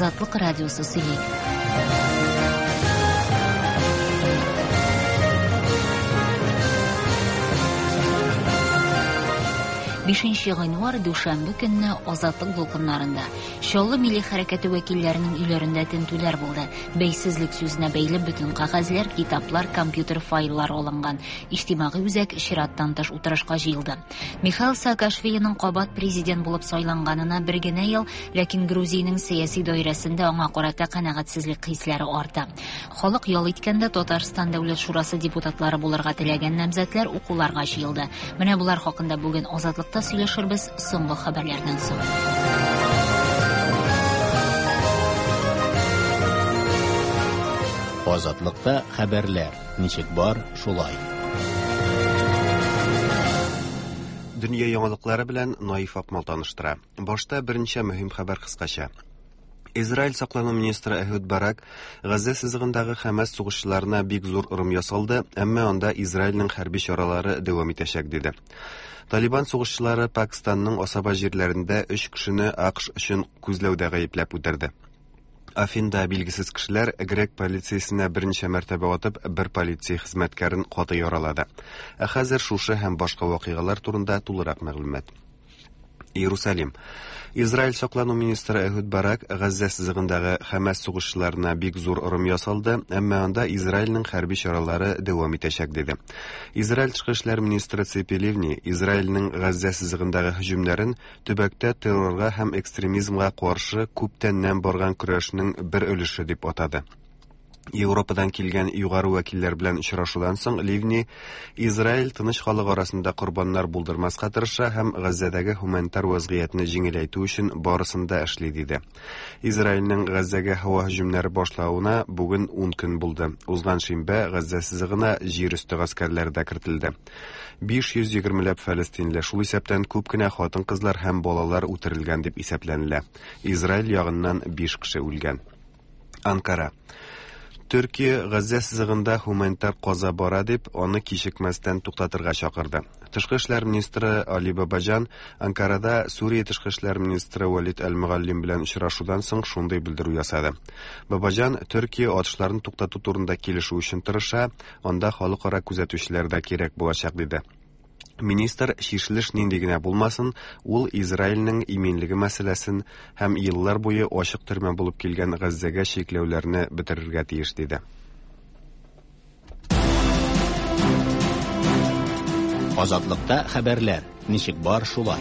Азатлык радиосы сөйли. 5 гыйнвар дүшәмбе көнне Азатлык дулкыннарында Чаллы милли хәрәкәте вәкилләренең өйләрендә тентүләр булды. Бәйсезлек сүзенә бәйле бөтен кагазьләр, китаплар, компьютер файллар алынган. Иҗтимагый үзәк чираттан тыш утырышка җыелды. Михаил Саакашвилиның кабат президент булып сайланганына бер генә ел, ләкин Грузиянең сәяси даирәсендә аңа карата канәгатьсезлек хисләре арта. Халык ял иткәндә Татарстан дәүләт шурасы депутатлары булырга теләгән намзәтләр укуларга җыелды. Менә булар хакында бүген Азатлыкта сөйләшербез соңгы хәбәрләрдән соң. Азатлыкта хәбәрләр. Ничек бар, шулай. Дөнья яңалыклары белән Наиф Акмал таныштыра. Башта беренче мөһим хәбәр кыскача. Израиль саклану министры Эхуд Барак Газа сызыгындагы Хамас сугышчыларына бик зур урым ясалды, әмма анда Израильнең хәрби чаралары дәвам итәчәк диде. Талибан сугышчылары Пакистанның Асаба җирләрендә 3 кешене АКШ өчен күзләүдә гаепләп үтерде. Афинда билгесез кешеләр грек полициясенә берничә мәртәбә атып, бер полиция хезмәткәрен каты яралады. Ә хәзер шушы һәм башка вакыйгалар турында тулырак мәгълүмат. Иерусалим. Израиль саклану министры Эхуд Барак Газа сызыгындагы Хамас сугышчыларына бик зур урым ясалды, әмма анда Израильнең хәрби чаралары дәвам итәчәк диде. Израиль тышкы эшләр министры Ципи Ливни Израильнең Газа сызыгындагы һөҗүмнәрен төбәктә террорга һәм экстремизмга каршы күптәннән барган көрәшнең бер өлеше дип атады. Европадан килгән югары вәкилләр белән очрашудан соң Ливни Израиль тыныч халык арасында корбаннар булдырмаска тырыша һәм Газадагы гуманитар вазгыятьне җиңеләйтү өчен барысында эшли диде. Израильнең Газага һава һөҗүмнәре башлауына бүген 10 көн булды. Узган шимбә Газа сызыгына җир өсте гаскәрләре дә кертелде. 520 фәлестинле, шул исәптән күп кенә хатын-кызлар һәм балалар үтерелгән дип исәпләнелә. Израиль ягыннан 5 кеше үлгән. Анкара. Төркия Газа сызыгында гуманитар каза бара дип, аны кичекмәстән туктатырга чакырды. Тышкы эшләр министры Али Бабаҗан Анкарада Сурия тышкы эшләр министры Валид Әл-Мугаллим белән очрашудан соң шундый белдерү ясады. Бабаҗан Төркия атышларын туктату турында килешү өчен тырыша, анда халыкара күзәтүчеләр дә кирәк булачак диде. Министр шишелеш нинди генә булмасын, ул Израильнең иминлеге мәсьәләсен һәм еллар буе ачык төрмә булып килгән Газзага шикләүләрне бетерергә тиеш диде. Азатлыкта хәбәрләр. Ничек бар, шулай.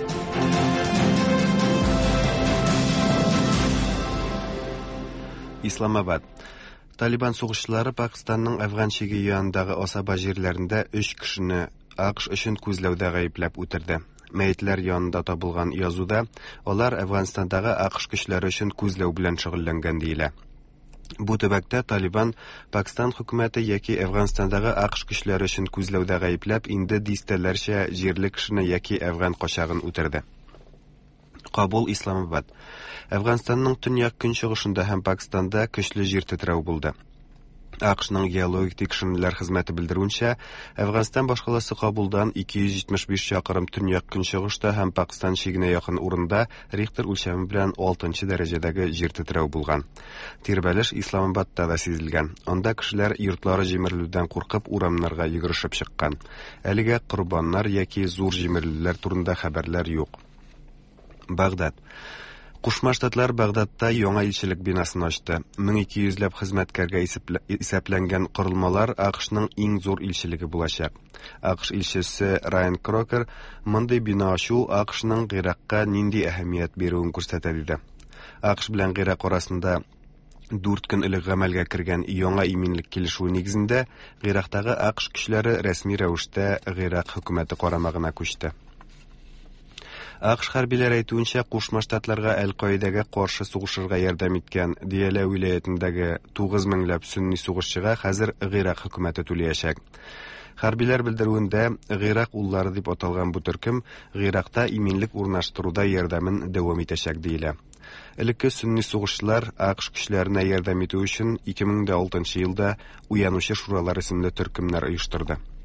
Исламабад. Талибан сугышчылары Пакистанның Афган чиге янындагы Асаба җирләрендә 3 кешене АКШ өчен күзләүдә гаепләп үтерде. Мәйетләр янында табылган язуда алар Афганстандагы АКШ көчләре өчен күзләү белән шөгыльләнгән диелә. Бу төбәктә Талибан Пакистан хөкүмәте яки Афганстандагы АКШ көчләре өчен күзләүдә гаепләп инде дистәләрчә җирле кешене яки Афган качагын үтерде. Кабул, Исламабад. Афганстанның төньяк көнчыгышында һәм Пакистанда көчле җир тетрәү булды. АКШның геологик тикшерүләр хезмәте белдерүенчә, Афганстан башкаласы Кабулдан 275 чакрым төньяк көнчыгышта һәм Пакистан чигенә якын урында Рихтер үлчәме белән 6 дәрәҗәдәге җир тетрәү булган. Тирбәлеш Исламабадта да сизелгән. Анда кешеләр йортлары җимерелүдән куркып урамнарга йөгерешеп чыккан. Әлегә корбаннар яки зур җимерелүләр турында хәбәрләр юк. Багдад. Кушма Штатлар Багдадта яңа илчелек бинасын ачты. 1200ләп хезмәткәргә исәпләнгән корылмалар АКШның иң зур илчелеге булачак. АКШ илчесе Райан Крокер мондый бина ачу АКШның Гыйракка нинди әһәмият бирүен күрсәтә диде. АКШ белән Гыйрак арасында 4 көн элек гамәлгә кергән яңа иминлек килешүе нигезендә Гыйрактагы АКШ көчләре рәсми рәвештә Гыйрак хөкүмәте карамагына күчте. АКШ хәрбиләре әйтүенчә, Кушма Штатларга Әл-Каидәгә каршы сугышырга ярдәм иткән Диялә вилаятендәге 9000 ләп сөнни сугышчыга хәзер Гыйрак хөкүмәте түләячәк. Хәрбиләр белдерүендә, Гыйрак уллары дип аталган бу төркем Гыйракта иминлек урнаштыруда ярдәмен дәвам итәчәк диелә. Элекке сөнни сугышчылар АКШ көчләренә ярдәм итү өчен 2006 елда Уянучы шуралар исемле төркемнәр оештырды.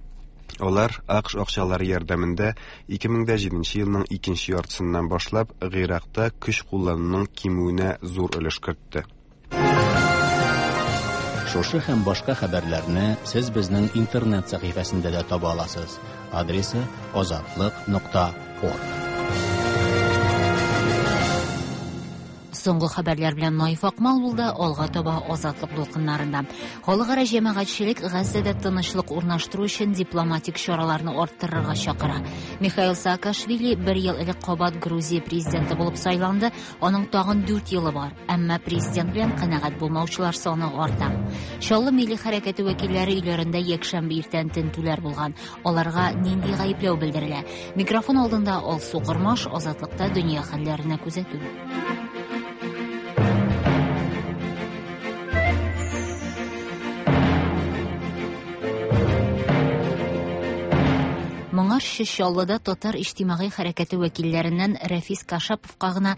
Алар АКШ акчалары ярдәмендә 2007 елның 2нче яртысыннан башлап Гыйракта көч куллануның кимүенә зур өлеш кертте. Шушы һәм башка хәбәрләрне сез безнең интернет сәхифәсендә дә таба аласыз. Адресы ozatlik.org. Соңгы хәбәрләр белән Наиф Акмал булды, алга таба азатлык дулкыннарында. Халыкара җәмәгатьчелек Газзада тынычлык урнаштыру өчен дипломатик чараларны арттырырга чакыра. Михаил Саакашвили 1 ел элек кабат Грузия президенты булып сайланды, аның тагын 4 елы бар. Әмма президент белән канәгать булмаучылар саны арта. Шаллы милли хәрәкәте вәкилләре өйләрендә якшәмбе иртән тентүләр булган. Аларга нинди гаепләү белдерелә? Микрофон алдында Алсу Кырмаш, Азатлыкта дөнья хәлләренә күзәтү. Моңарчы Шаллыда татар иҗтимагый хәрәкәте вәкилләреннән Рәфис Кашаповка гына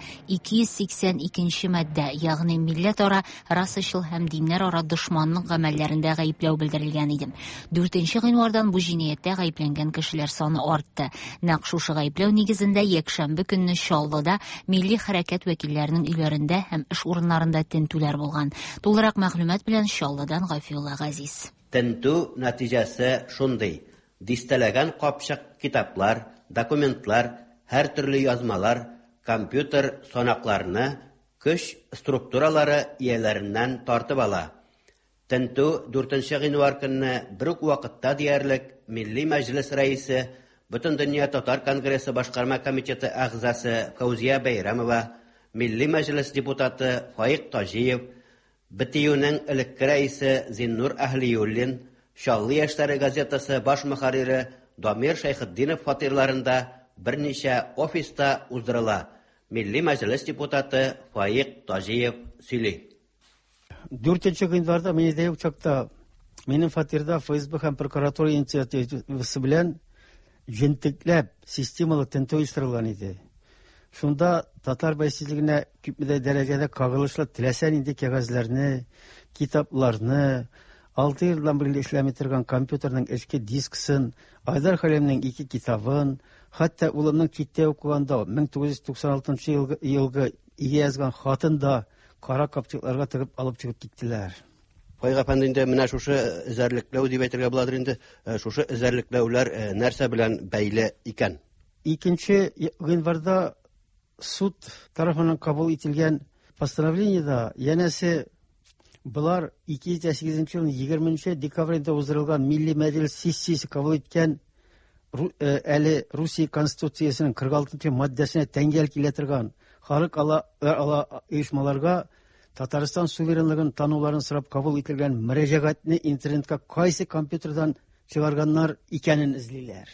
282нче маддә, ягъни милләтара, расычыл һәм диннәр ара дошманлык гамәлләрендә гаепләү белдерелгән иде. 4 гыйнвардан бу җинаяттә гаепләнгән кешеләр саны артты. Нәкъ шушы гаепләү нигезендә якшәмбе көнне Шаллыда милли хәрәкәт вәкилләренең өйләрендә һәм эш урыннарында тентүләр булган. Тулырак мәгълүмат белән Шаллыдан Гафиулла Газиз. Тентү нәтиҗәсе шундый. Дистәләгән капчык китаплар, документлар, һәр төрле язмалар, компьютер санакларны көч структуралары ияләреннән тартып ала. Тентү 4 гыйнвар көнне бер үк вакытта диярлек Милли Мәҗлес рәисе, Бөтендөнья Татар конгрессы башкарма комитеты әгъзасы Фаузия Бәйрәмова, Милли Мәҗлес депутаты Фаик Тажиев, БТЮның элекке рәисе Зиннур Әһлиуллин, Шаллы яшьләре газетасы баш мөхәррире Дамир Шәйхетдинов фатирларында берничә офиста уздырыла. Милли Мәҗлес депутаты Фаик Тажиев сөйли. 4 гыйнварда миндә учакта минем фатирда ФСБ һәм прокуратура инициативасы белән җентекләп системалы тентү оештырылган иде. Шунда татар бәйсезлегенә күпмедә дәрәҗәдә кагылышлы теләсә нинди кәгазьләрне, китапларны, 6 елдан бері эшләмәй торган компьютерның эчке дисксын, Айдар Хәлимнең 2 китабын, хәтта улымның киттә укыганда 1996 елгы язган хатын да кара капчыкларга тыгып алып чыгып киттеләр. Файга фәндендә менә шушы эзәрлекләү дип әйтергә буладыр инде. Шушы эзәрлекләүләр нәрсә белән бәйле икән? 2 гыйнварда суд тарафыннан кабул ителгән постановлениедә янәсе Бұлар 2008 елның 20 декабрендә уздырылган Милли Мәҗлес сессиясе кабул иткән әле Русия Конституциясының 46 маддәсенә тәңгәл килә торган халык ала оешмаларга Татарстан суверенлыгын тануларын сорап кабул ителгән мөрәҗәгатьне интернетка кайсы компьютердан чыгарганнар икәнен эзлиләр.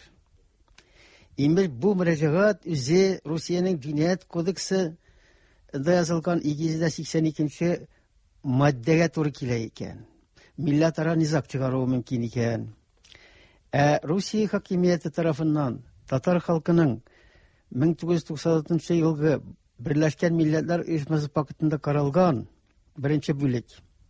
Имеш бу мөрәҗәгать үзе Русиянең Җинаять кодексы язылган 282 маддәгә туры килә икән. Милләтара низак чыгару мөмкин икән. Русия хакимияте тарафыннан татар халкының 1996 елгы Берләшкән Милләтләр оешмасы пакетында каралган беренче бүлек.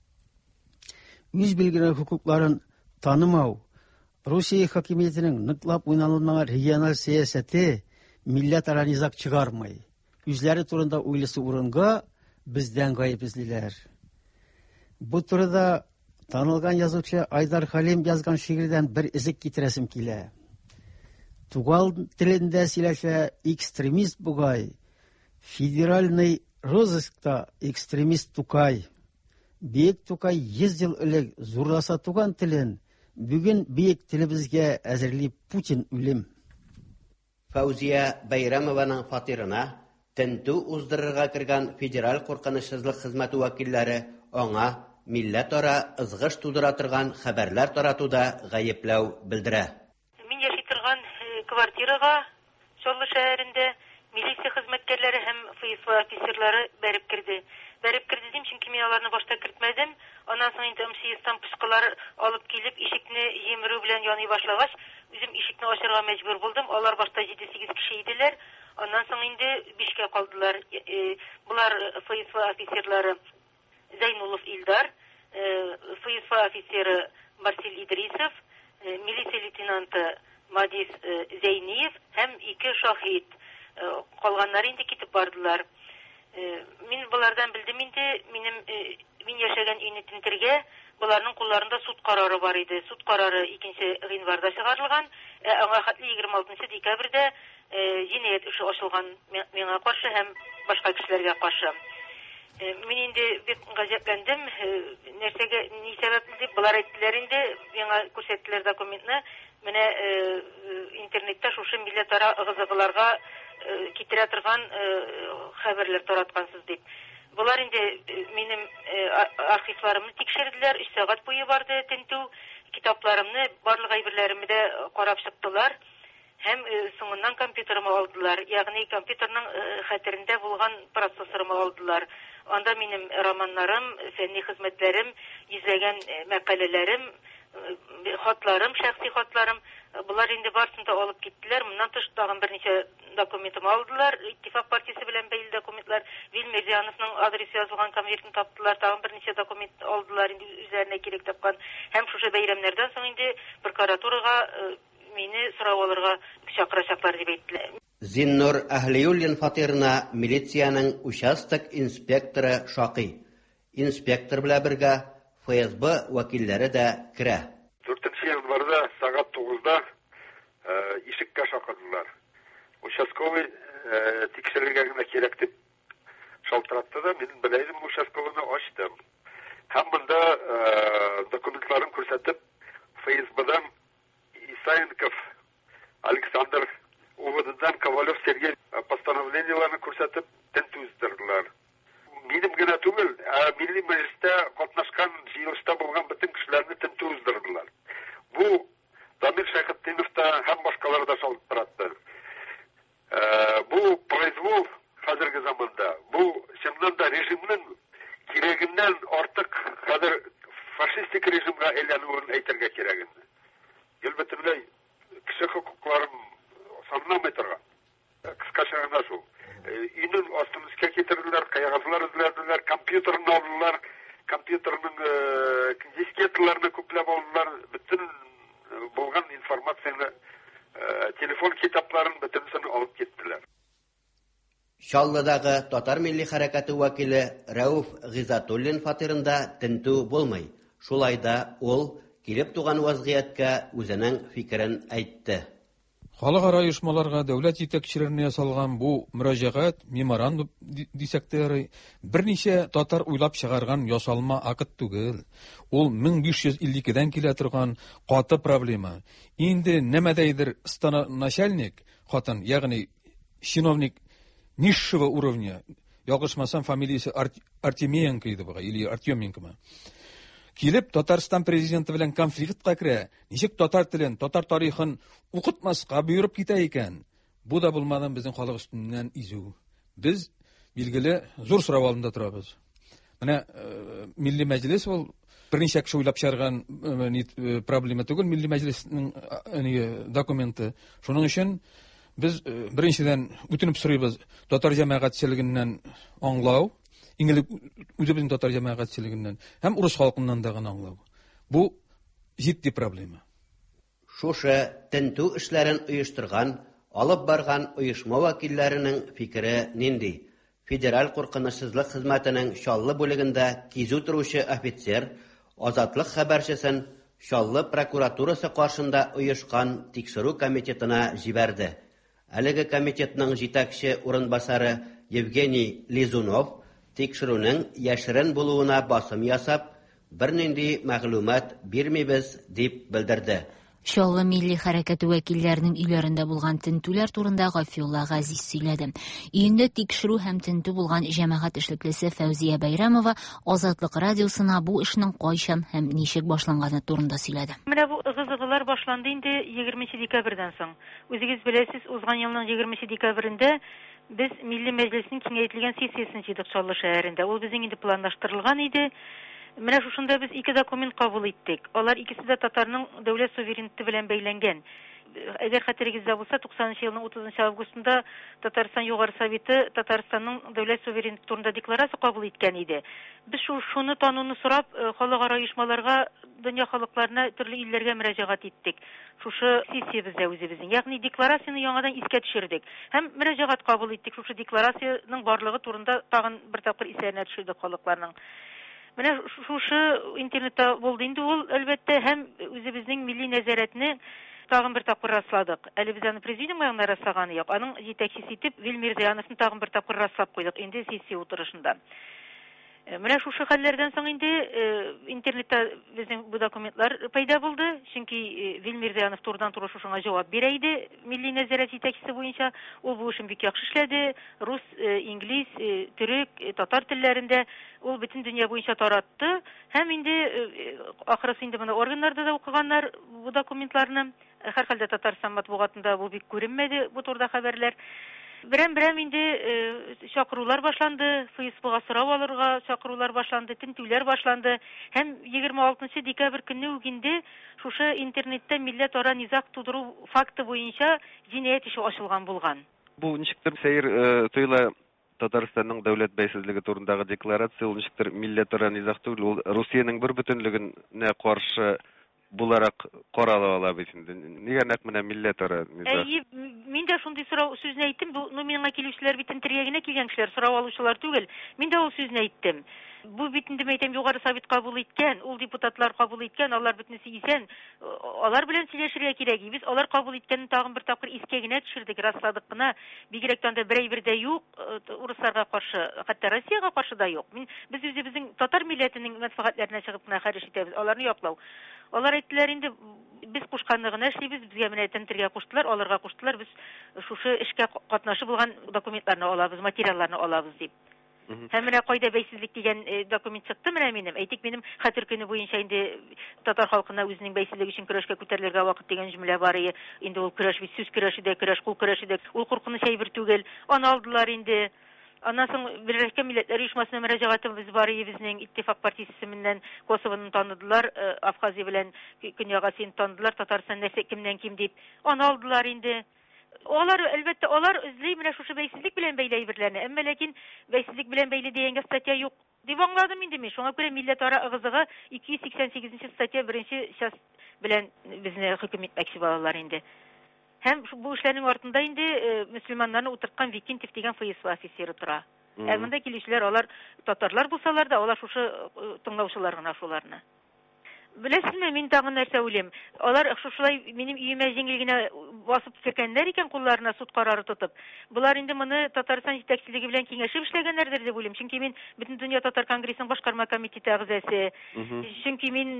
Үз билгеле хукукларын танымау, Русия хакимиятенең ныклап уйналмаган региональ сәясәте милләтара низак чыгармый. Үзләре турында уйлысы урынга бездән гаеп эзлиләр. Бу турыда танылган язучы Айдар Хәлим язган шигырьдән бер изек китерәсем килә. Тугал телендә сөйләшә экстремист бугай, федеральный розыскта экстремист Тукай. Биек Тукай 100 ел элек зурласа туган телен, бүген биек телебезгә әзерли Путин үлем. Фаузия Бәйрәмованың фатирына тентү уздырырга кергән федераль куркынычсызлык хезмәте вәкилләре аңа милләтара ызгыш тудыра торган хәбәрләр таратуда гаепләү белдерә. Мин яши торган квартирага Шаллы шәһәрендә милиция хезмәткәрләре һәм ФСБ офицерлары бәреп кирде дим, чөнки мин аларны башта кертмәдем. Аннан соң инде МЧСтан пушкалар алып килеп ишекне җимерү белән яный башлагач, үзем ишекне ачарга мәҗбүр булдым. Алар башта 7-8 кеше иделәр. Аннан соң инде 5кә калдылар. Булар ФСБ офицерлары Зайнулов Илдар, ФСБ офицеры Марсель Идрисов, милиция лейтенанты Мадис Зәйниев һәм 2 шаһид. Калганнар инде китеп бардылар. Мин булардан билдем инде, мин яшәгән өйне тинтергә буларның кулларында суд карары бар иде. Суд карары 2 гыйнварда чыгарылган, аңа хәтле 26 декабрьдә җинаять эше ачылган миңа каршы һәм башка кешеләргә каршы. Мин инде бик гаҗәпләндем, нәрсәгә, ни сәбәпле дип булар әйттеләр инде, миңа күрсәттеләр документны. Менә интернетта шушы милләтара ыгы-зыгыларга китерә торган хәбәрләр тараткансыз дип. Булар инде минем архивларымны тикшерделәр, 3 сәгать буе барды тентү, китапларымны, барлык әйберләремне дә карап чыктылар. Һәм соңыннан компьютерымны алдылар, ягъни компьютерның хәтерендә булган процессорымны алдылар. Анда минем романнарым, фәнни хезмәтләрем, йөзләгән мәкаләләрем, хатларым, шәхси хатларым, булар инде барсын да алып киттеләр. Моннан тыш тагын берничә документымны алдылар. Иттифак партиясе белән бәйле документлар, Вилмерзяновның адресы язылган конвертын таптылар, тагын берничә документ алдылар инде үзләренә кирәк тапкан. Һәм шушы бәйрәмнәрдән соң инде прокуратурага мине сорап алырга чакырачаклар дип әйттеләр. Зиннур Әһлиуллин фатирына милициянең участок инспекторы Шакый. Инспектор белән бергә ФСБ вәкилләре дә керә. 4 январда сагат 9-да ишеккә шакырдылар. Участковый тикшерергә генә кирәк дип шалтыратты да, мин беләйдем, участковыйны ачтым. Һәм монда документларын күрсәтеп, ФСБдан Исаенков Александр, УВДдан Ковалев Сергей постановлениеларны күрсәтеп тентү үздерделәр. Минем генә түгел, Милли Мәҗлестә катнашкан, җыелышта булган бөтен кешеләрне тентү үздерделәр. Бу Дамир Шәйхетдинов та һәм башкалар да шалтыратты. Бу произвол хәзерге заманда, бу чыннан да режимның кирәгеннән артык хәзер фашистик режимга әйләнүен әйтергә кирәк. Елбәтенләй кеше хокукларын санамый торган. Кыскача гына шул. Үйнең астын үскә китерделәр, каягызлар эзләделәр, компьютерны алдылар, компьютерның дискетларны күпләп алдылар, бөтен булган информацияны, телефон китапларын бөтенсен алып киттеләр. Чаллыдагы Татар милли хәрәкәте вәкиле Рәүф Гыйзатуллин фатирында тентү булмый. Шулайда ул килеп туган вазгыятькә үзенең фикерен әйтте. Халыкара оешмаларга дәүләт җитәкчеләренә ясалган бу мөрәҗәгать, меморандум дисәк тә ярый, берничә татар уйлап чыгарган ясалма акт түгел. Ул 1552-дән килә торган каты проблема. Инде нәмәдәйдер начальник, хатын, ягъни чиновник низшего уровня, ялгышмасам фамилиясе Артеменко иде буга, или Артеменко. Килеп Татарстан президенты белән конфликтка керә, ничек татар телен, татар тарихын укытмаска буйрып китә икән. Бу да булмадан безнең халык өстеннән изү. Без билгеле зур сорау алдында торабыз. Менә Милли Мәҗлес ул берничә кеше уйлап чыгарган проблема түгел, Милли Мәҗлеснең документы. Шуның өчен без беренчедән үтенеп сорыйбыз татар җәмәгатьчелегеннән аңлау, иңелек үзебезнең татар җәмәгатьчелегеннән һәм урыс халкыннан да гына аңлау. Бу җитди проблема. Шушы тентү эшләрен оештырган, алып барган оешма вәкилләренең фикере нинди? Федераль куркынычсызлык хезмәтенең Чаллы бүлегендә кизү торучы офицер Азатлык хәбәрчесен Чаллы прокуратурасы каршында оешкан тикшерү комитетына җибәрде. Әлеге комитетның җитәкче урынбасары Евгений Лизунов тикшерүнең яшерен булуына басым ясап, бернинди мәгълүмат бирмибез дип белдерде. Чаллы милли хәрәкәте вәкилләренең өйләрендә булган тентүләр турында Гафиулла Газиз сөйләде. Өендә тикшерү һәм тентү булган җәмәгать эшлеклесе Фәүзия Бәйрәмова Азатлык радиосына бу эшнең кайчан һәм ничек башланганы турында сөйләде. Менә бу ыгы-зыгылар башланды инде 20 декабрьдән соң. Үзегез беләсез, узган елның 20 декабрендә без Милли Мәҗлеснең киңәйтелгән сессиясен җыйдык Чаллы шәһәрендә. Ул безнең инде планлаштырылган иде. Менә шушында без 2 документ кабул иттек. Алар икесе дә татарның дәүләт суверенитеты белән бәйләнгән. Әгәр хәтерегездә булса, 90 елның 30 августында Татарстан Югары Советы Татарстанның дәүләт суверенитеты турында декларация кабул иткән иде. Без шуны тануны сорап, халыкара оешмаларга дөнья халыкларына төрле илләргә мөрәҗәгать иттек. Шушы сессиябездә үзебезнең, ягъни декларацияны яңадан искә төшердек. Һәм мөрәҗәгать кабул иттек. Шушы декларацияның барлыгы турында тагын бер тапкыр исәнә төшердек халыкларның. Менә шушы интернетта булды инде ул, әлбәттә, һәм үзебезнең милли нәзарәтне тагын бер тапкыр расладык. Әле без аны президиумга гына раслаганы юк. Аның җитәкчесе итеп Вилмир Зыяновны тагын бер тапкыр раслап куйдык инде сессия утырышында. Менә шушы хәлләрдән соң инде интернетта безнең бу документлар пайда булды. Чөнки Вилмир Зыянов турыдан-туры шушыңа җавап бирә иде. Милли нәзарәт җитәкчесе буенча ул бу эшен бик яхшы эшләде. Рус, инглиз, төрек, татар телләрендә ул бөтен дөнья буенча таратты. Һәм инде ахырысы инде моны органнарда да укыганнар бу документларны. Һәрхәлдә Татарстан матбугатында бу бик күренмәде бу турда хәбәрләр. Берәм инде чакырулар башланды, Фейсбукка сорау алырга чакырулар башланды, тинтүләр башланды. Һәм 26 декабрь көнне үк инде шушы интернетта милләтара низак тудыру факты буенча җинаять эше ачылган булган. Бу ничектер сәер тойла Татарстанның дәүләт бәйсезлеге турындагы декларация, ул ничектер милләтара низак түгел, ул Русиянең бер бөтенлегенә каршы буларак карала ала бит инде. Нигә нәкъ менә милләтара низак? Мин дә шундый сорау сүзне әйттем. Бу миңа килүчеләр бит интервьюга генә килгән кешеләр, сорау алучылар түгел. Мин дә ул сүзне әйттем. Бу бит инде мәйтәм югары совет кабул иткән, ул депутатлар кабул иткән, алар бөтенесе исән. Алар белән сөйләшергә кирәк. Без алар кабул иткәнне тагын бер тапкыр искә генә төшердек, расладык кына. Бигрәктән дә берәй дә юк, урысларга каршы, хәтта Россиягә каршы да юк. Без үзебезнең татар милләтенең мәнфәгатьләренә чыгып кына хәрәкәт итәбез, аларны яклау. Алар әйттеләр инде, без кушканны гына эшлибез, безгә менә тентергә куштылар, аларга куштылар, biz шушы эшкә катнашып булган документларны алабыз, материалларны алабыз дип. Һәм менә кайда бәйсезлек дигән документ чыкты менә минем. Әйтик, минем хәтер көне буенча инде татар халкына үзенең бәйсезлеге өчен көрәшкә күтәрелергә вакыт дигән җөмлә бар иде. Инде ул көрәш бит сүз көрәше дә, көрәш кул көрәше дә. Ул куркыныч әйбер түгел. Аны алдылар инде. Аннан соң Берләшкән Милләтләр Оешмасына мөрәҗәгатебез бар иде, безнең иттифак партиясе менән Косовоны таныдылар, Абхазия белән Көньягасын таныдылар, Татарстан нәрсә кемнән ким дип. Аны алдылар инде. Алар әлбәттә алар эзли менә шушы бәйсезлек белән бәйле әйберләрне. Әмма ләкин бәйсезлек белән бәйле дигәнгә статья юк дип аңладым инде мин. Шуңа күрә милләтара ыгызыгы 288 статья 1 часть белән безне хөкем итмәкче балалар инде. Һәм бу эшләрнең артында инде мөселманнарны утырткан Викентьев дигән ФСБ офицеры тора. Монда килүчеләр алар татарлар булсалар да, алар шушы тыңлаучылар гына шуларны. Беләсезме, мин тагын нәрсә уйлыйм. Алар шушылай минем өемә җиңел генә басып кергәннәр икән кулларына суд карары тотып. Булар инде моны Татарстан җитәкчелеге белән киңәшеп эшләгәннәрдер дип уйлыйм. Чөнки мин бөтен дөнья татар конгрессының башкарма комитеты әгъзасы. Чөнки мин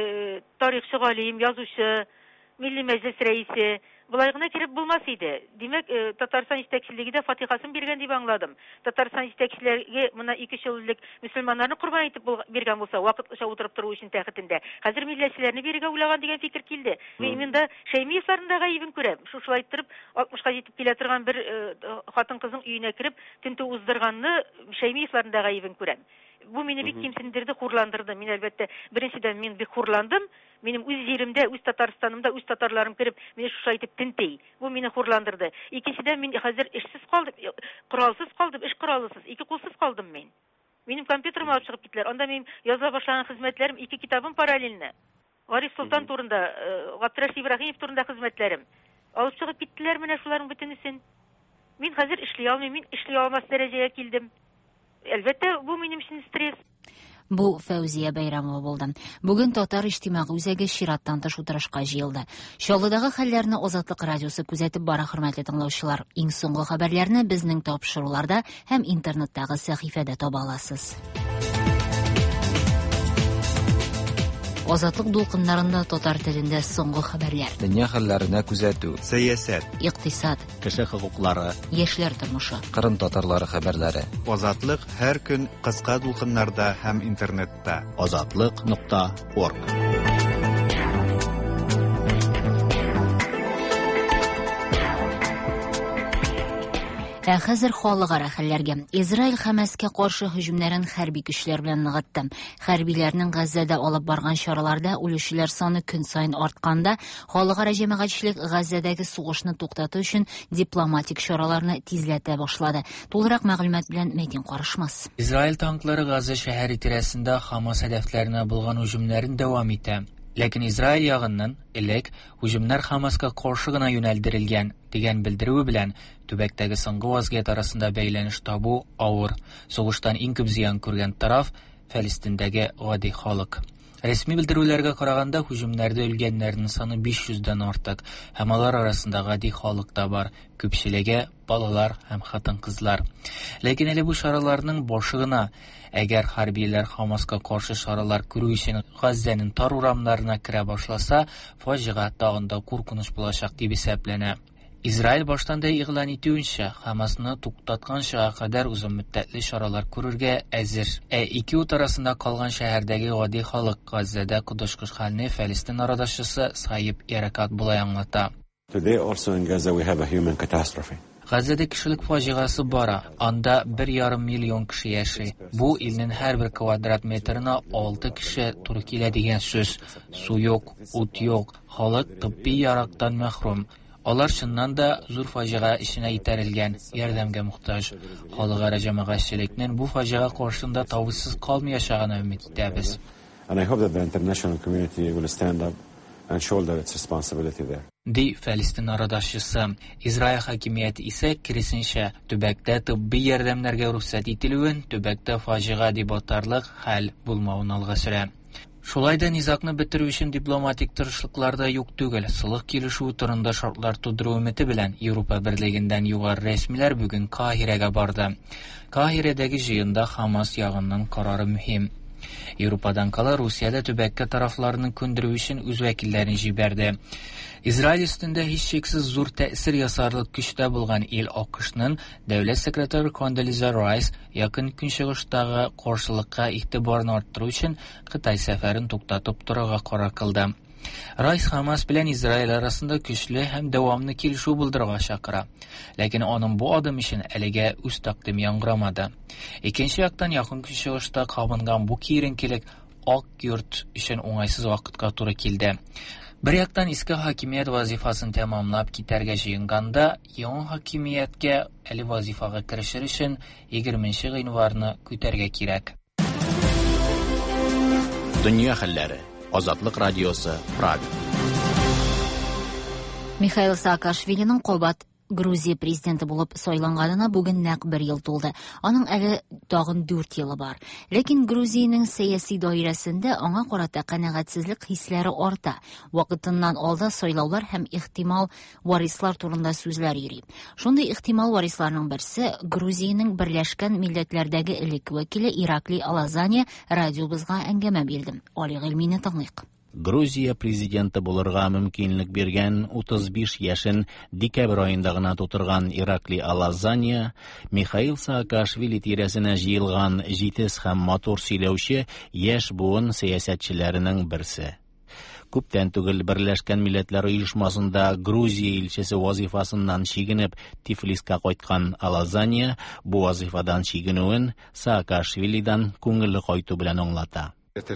тарихчы галим, язучы, милли мәҗлес рәисе. Булай гына кирәк булмас иде. Димәк, Татарстан җитәкчелеге фатихасын биргән дип аңладым. Татарстан җитәкчелеге моны 2 еллык мөселманнарны курбан итеп биргән булса, вакытлыча утырып тору өчен тәхетендә. Хәзер милләтчеләрне бирергә уйлаган дигән фикер килде. Мин дә Шәймиевләрне дә гаибен күрәм. Шушылай итеп 60ка җитеп килә торган бер хатын-кызның өенә кирип, тинтү уздырганны Шәймиевләрне дә гаибен күрәм. Бу мине бик кимсендерде, хурландырды. Мин әлбәттә беренчедән мин бик хурландым. Минем үз җиремдә, үз Татарстанымда үз татарларым кирип, мине шушай итеп тинтей. Бу мине хурландырды. Икенчедән мин хәзер эшсез калдым, коралсыз калдым, эш коралсыз, 2 кулсыз калдым мин. Минем компьютерым алып чыгып киттеләр. Анда мин яза башлаган хезмәтләрем 2 китабым параллельно. Гариф Солтан турында, Габдраш Ибраһимов турында хезмәтләрем. Алып чыгып киттеләр менә шуларның бөтенесен. Мин хәзер эшли алмыйм, мин эшли алмас дәрәҗәгә килдем. Әлбәттә, бу минем өчен стресс. Бу Фәүзия Бәйрәмова булды. Бүген татар иҗтимагый үзәге чираттан тыш утырышка җыелды. Чаллыдагы хәлләрне Азатлык радиосы күзәтеп бара, хөрмәтле тыңлаучылар. Иң соңгы хәбәрләрне безнең тапшыруларда һәм интернеттагы сәхифәдә таба аласыз. Азатлык дулкыннарында татар телендә соңгы хәбәрләр. Дөнья хәлләренә күзәтү. Сәясәт, Икътисад, кеше хокуклары, яшьләр тормышы. Кырым татарлары хәбәрләре. Азатлык һәр көн кыска дулкыннарда һәм интернетта. Azatlyk.org. Хәзер халыкара хәлләргә. Израиль Хәмәскә каршы һөҗүмнәрен хәрби көчләр белән ныгытты. Хәрбиләрнең Газзада алып барган чараларда үлүчеләр саны көн саен артканда, халыкара җәмәгатьчелек Газзадагы сугышны туктату өчен дипломатик чараларны тизләтә башлады. Тулырак мәгълүмат белән Мәйтин Карышмас. Израиль танклары Газза шәһәре тирәсендә Хамас һәдәфләренә булган һөҗүмнәрен дәвам итә. Ләкин Израиль ягыннан элек һөҗүмнәр Хамаска каршы гына юнәлдерелгән дигән белдерүе белән төбәктәге соңгы вазгыять арасында бәйләнеш табу авыр. Сугыштан иң күп зыян күргән тараф Фәлестиндәге гади халык. Рәсми белдерүләргә караганда һөҗүмнәрдә үлгәннәрнең саны 500-дән артык, һәм алар арасында гади халык та бар, күпчелеге балалар һәм хатын-кызлар. Ләкин әле бу чараларның башы гына. Әгәр хәрбиләр Хамаска каршы чаралар күрү өчен Газзаның тар урамнарына керә башласа, фаҗига тагын да куркыныч булачак дип исәпләнә. Израиль баштан да игълан итүенчә, Хамасны туктатканча кадәр узым мөддәтле чаралар күрергә әзер. Ике ут арасында калган шәһәрдәге гади халык Газзада кудышкыч хәлне Фәлестин арадашчысы Саиб Яракат булай аңлата. Today also in Gaza we have a human catastrophe. Газзада кешелек фаҗигасы бара. Анда 1,5 миллион кеше яши. Бу илнең һәр 1 квадрат метрына 6 кеше туры килә дигән сүз. Су юк, ут юк, халык тибби ярактан мәхрүм. Алар чыннан да зур фаҗига ишенә итәрелгән, ярдәмгә мохтаҗ. Халыкара җәмәгатьчелекнең бу фаҗига каршында тавышсыз калмаячагына өмид итәбез. And I hope that the international community will stand up and shoulder its responsibility there. Ди Фәлестин арадашчысы. Израиль хакимияте исә киресенчә төбәктә тибби ярдәмнәргә рөхсәт ителүен, төбәктә фаҗига дип атарлык хәл булмавын алга сөрә. Шулай да низакны бетерү өчен дипломатик тырышлыкларда юк түгел. Сулык килешү турында шартлар тудыру өмете белән Европа берлегендән югары рәсмиләр бүген Каһирәгә барды. Каһирәдәге җыенда Хамас ягынның карары мөһим. Европадан кала Русиядә төбәккә тарафларның күндерү өчен үз вәкилләрен җибәрде. Израиль өстендә һичшиксез зур тәэсир ясарлык көчтә булган ил АКШның дәүләт секретаре Кондолиза Райс якын көнчыгыштагы каршылыкка игътибарын арттыру өчен Кытай сәфәрен туктатып торырга карар кылды. Райс Хамас белән Израиль арасында көчле һәм дәвамлы килешү булдырырга чакыра. Ләкин аның бу адым өчен әлегә үз тәкъдим яңгырамады. Икенче яктан якын көнчыгышта кабынган бу киеренкелек Ак йорт өчен уңайсыз вакытка туры килде. Бер яктан иске хакимият вазифасын тәмамлап китәргә җыенганда, яңа хакимияткә әле вазифага керешер өчен 20 гыйнварны көтәргә кирәк. Дөнья хәлләре. Азатлык радиосы, Прага. Михаил Саакашвилиның кабат Грузия президенты булып сайланганына бүген нәкъ 1 ел тулды. Аның әле тагын 4 елы бар. Ләкин Грузиянең сәяси даирәсендә аңа карата канәгатьсезлек хисләре арта. Вакытыннан алда сайлаулар һәм ихтимал варислар турында сүзләр йөри. Шундый ихтимал варисларның берсе Грузиянең Берләшкән Милләтләрдәге элекке вәкиле Иракли Алазания радиобызга әңгәмә бирде. Али Гыйлмине тыңлыйк. Грузия президенты булырга мөмкинлек биргән 35 яшен декабрь айында гына тутырган Иракли Алазания Михаил Саакашвили тирәсенә җыелган җитез һәм матур сөйләүче яшь буын сәясәтчеләренең берсе. Күптән түгел Берләшкән Милләтләр оешмасында Грузия илчесе вазифасыннан чигенеп Тифлиска кайткан Алазания бу вазифадан чигенүен Саакашвилидан күңелле кайту белән аңлата.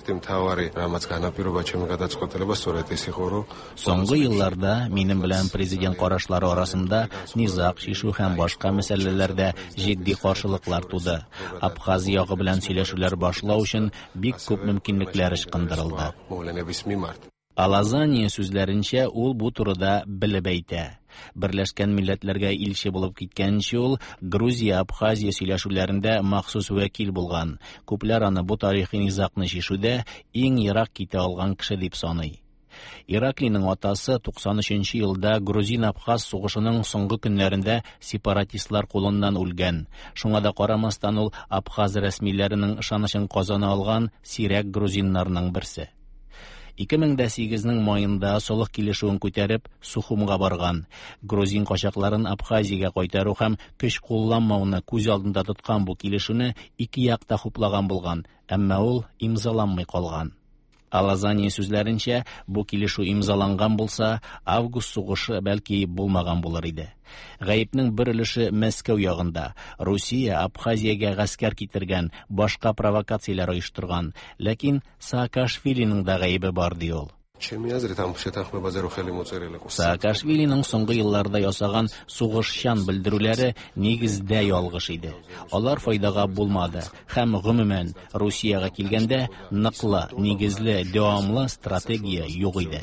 Соңгы елларда минем белән президент карашлары арасында низак шишу һәм башка мәсьәләләрдә җитди каршылыклар туды. Абхаз ягы белән сөйләшүләр башлау өчен бик күп мөмкинлекләр ычкындырылды. Алазания сүзләренчә ул бу турыда белеп әйтә. Берләшкән Милләтләргә илче булып киткәнче ул Грузия-Абхазия сөйләшүләрендә махсус вәкил булган. Күпләр аны бу тарихи низакны чишүдә иң ерак китә алган кеше дип саный. Ираклиның атасы 93 елда Грузин-Абхаз сугышының соңгы көннәрендә сепаратистлар кулыннан үлгән. Шуңа да карамастан ул Абхаз рәсмиләренең ышанычын казана алган сирәк грузиннарның берсе. 2008-ның майында солых килешүен күтәреп Сухумга барган. Грузин качакларын Абхазиягә кайтару һәм көч кулланмауны күз алдында тоткан бу килешүне ике якта хуплаган булган, әмма ул имзаланмый калган. Алазания сүзләренчә, бу килешү имзаланган булса, август сугышы бәлки булмаган булыр иде. Гаепнең бер өлеше Мәскәү ягында. Русия Абхазиягә гаскәр китергән, башка провокацияләр оештырган, ләкин Саакашвилиның да гаебе бар ди ул. Saakashvilining soңгы елларда ясаган сугышчан белдерүләре нигездә ялгыш иде. Алар файдага булмады һәм гомумән Русиягә килгәндә ныклы, нигезле, дәвамлы стратегия юк иде.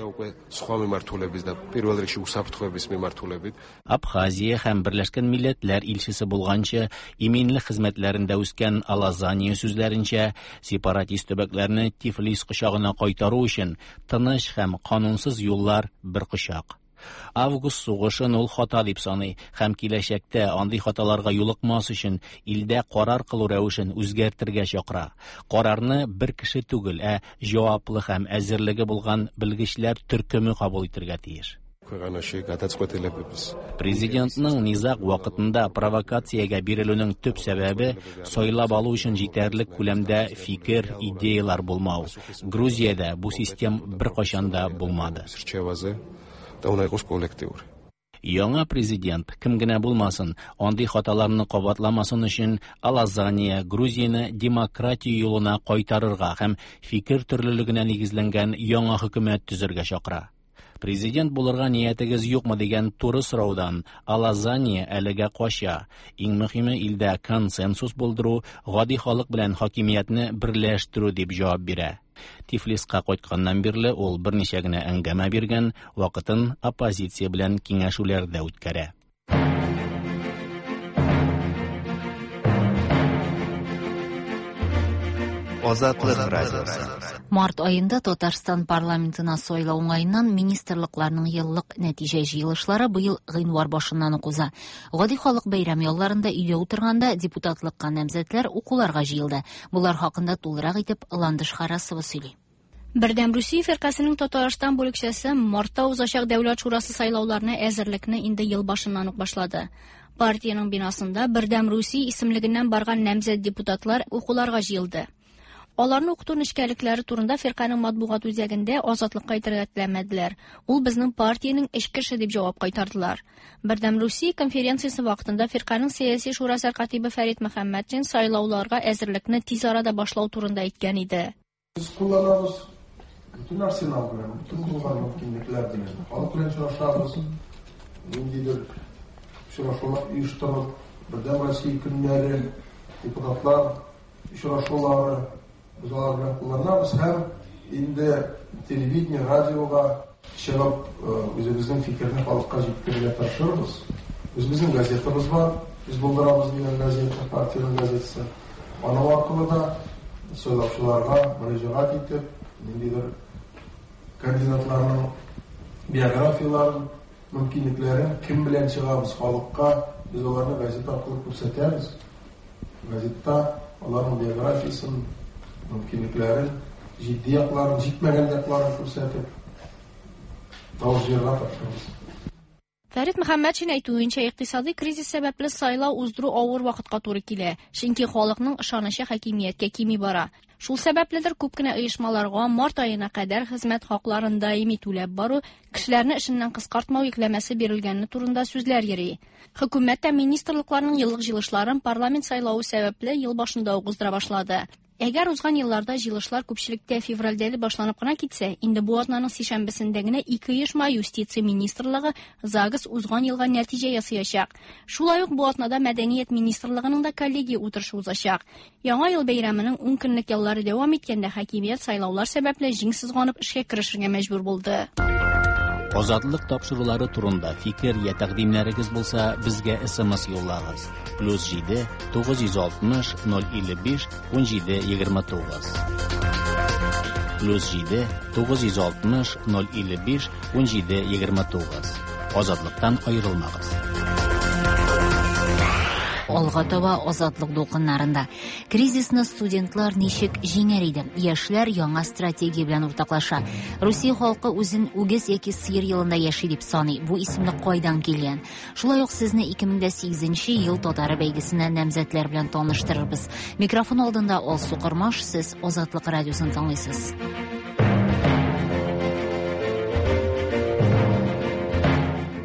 Абхазия һәм Берләшкән Милләтләр илчесе булганчы, иминлек хезмәтләрендә үскән Алазания сүзләренчә, сепаратист төбәкләрне Тифлис кочагына кайтару өчен тыныч һәм канунсыз юллар бер кочак. Август сугышын ул хата дип саный һәм киләчәктә андый хаталарга юлыкмас өчен илдә карар кылу рәвешен үзгәртергә чакыра. Карарны бер кеше түгел, җаваплы һәм әзерлеге булган белгечләр төркеме кабул итәргә тиеш. Президентның низак вакытында провокациягә бирелүнең төп сәбәбе сайлап алу өчен җитәрлек күләмдә фикер, идеялар булмау. Грузиядә бу систем беркайчан да булмады. Яңа президент, кем генә булмасын, андый хаталарны кабатламасын өчен Алазания Грузияны демократия юлына кайтарырга һәм фикер төрлелегенә нигезләнгән яңа хөкүмәт төзергә чакыра. Президент булырга ниятегез юкмы дигән туры сораудан Алазания әлегә кача. Иң мөһиме илдә консенсус булдыру, гади халык белән хакимиятне берләштерү дип җавап бирә. Тифлиска кайтканнан бирле ул берничә генә әңгәмә биргән, вакытын оппозиция белән киңәшүләрдә үткәрә. Азатлык радиосы. Март айында Татарстан парламентына сайлау уңайыннан министрлыкларның еллык нәтиҗә җыелышлары быел гыйнвар башыннан ук уза. Гади халык бәйрәм ялларында өйдә утырганда депутатлыкка намзәтләр укуларга җыелды. Булар хакында тулырак итеп Ландыш Харасова сөйли. Бердәм Русия фиркасының Татарстан бүлекчәсе мартта узачак дәүләт шурасы сайлауларына әзерлекне инде ел башыннан ук башлады. Партияның бинасында Бердәм Русия исемлегеннән барган намзәт депутатлар укуларга җыелды. Аларны укыту нечкәлекләре турында фирканың матбугат үзәгендә азатлыкка әйтергә теләмәделәр. Ул безнең партияның эчке эше дип җавап кайтардылар. Бердәм Русия конференциясе вакытында фирканың сиясәт шурасы катибы Фәрит Мөхәммәтшин сайлауларга әзерлекне тиз арада башлау турында әйткән иде. Biz kullanırız bütün arsenal bilen, bütün kullanım kimlikler bilen. Halk bilen şuraşlarımız, indidir, şuraşlar uyuşturulup, Birden Rusya günleri, deputatlar, şuraşlarları, biz onlar bilen kullanırız. Hem indi televideniye, radyoga çıkıp, özümüzün fikrini halkka жеткерергә тырышырбыз. Özümüzün gazetemiz var, biz bulduramız diyen gazete, partiyanın gazetesi. Ana arkalı da söyleşilerine müracaat edip, indidir kandidatlarının biyografiyalarının, mümkünliklerin kim bilen çıkabız halkka, biz onlarını gazete arkalı gösteririz. Gazetede onların biyografiyasının, mümkünliklerin, ciddi haklarını, cidmegen haklarını gösterip, davuzcılarına tartışırız. Фәрит Мөхәммәтшин әйтүенчә, икътисади кризис сәбәпле сайлау уздыру авыр вакытка туры килә, чөнки халыкның ышанычы хакимияткә кими бара. Шул сәбәпледер күп кенә оешмаларга март аена кадәр хезмәт хакларын даими түләп бару, кешеләрне эшеннән кыскартмау йөкләмәсе бирелгәне турында сүзләр йөри. Хөкүмәт тә министрлыкларның еллык җыелышларын парламент сайлавы сәбәпле ел башында уздыра башлады. Әгәр узган елларда җыелышлар күпчелектә февральдә башланып кына китсә, инде бу атнаның сишәмбесендә генә 2 оешма юстиция министрлыгы ЗАГС узган елга нәтиҗә ясаячак. Шулай ук бу атнада мәдәният министрлыгының да коллегия утырышы узачак. Яңа ел бәйрәменең 10 көнлек яллары дәвам иткәндә хакимият сайлаулар сәбәпле җиңсез ганып эшкә керешергә мәҗбүр булды. Азатлык тапшырулары турында фикер я тәкъдимнәрегез булса, безгә SMS юллагыз. +7 960 055 1729. +7 960 055 1729. Азатлыктан аерылмагыз. Алга таба азатлык дулкыннарында. Кризисны студентлар ничек җиңәр иде? Яшьләр яңа стратегия белән уртаклаша. Русия халкы үзен үгез яки сыер елында яши дип саный. Бу исемлек кайдан килгән? Шулай ук сезне 2008 ел татары бәйгесенә намзәтләр белән таныштырырбыз. Микрофон алдында Алсу Кырмаш, сез Азатлык радиосын тыңлыйсыз.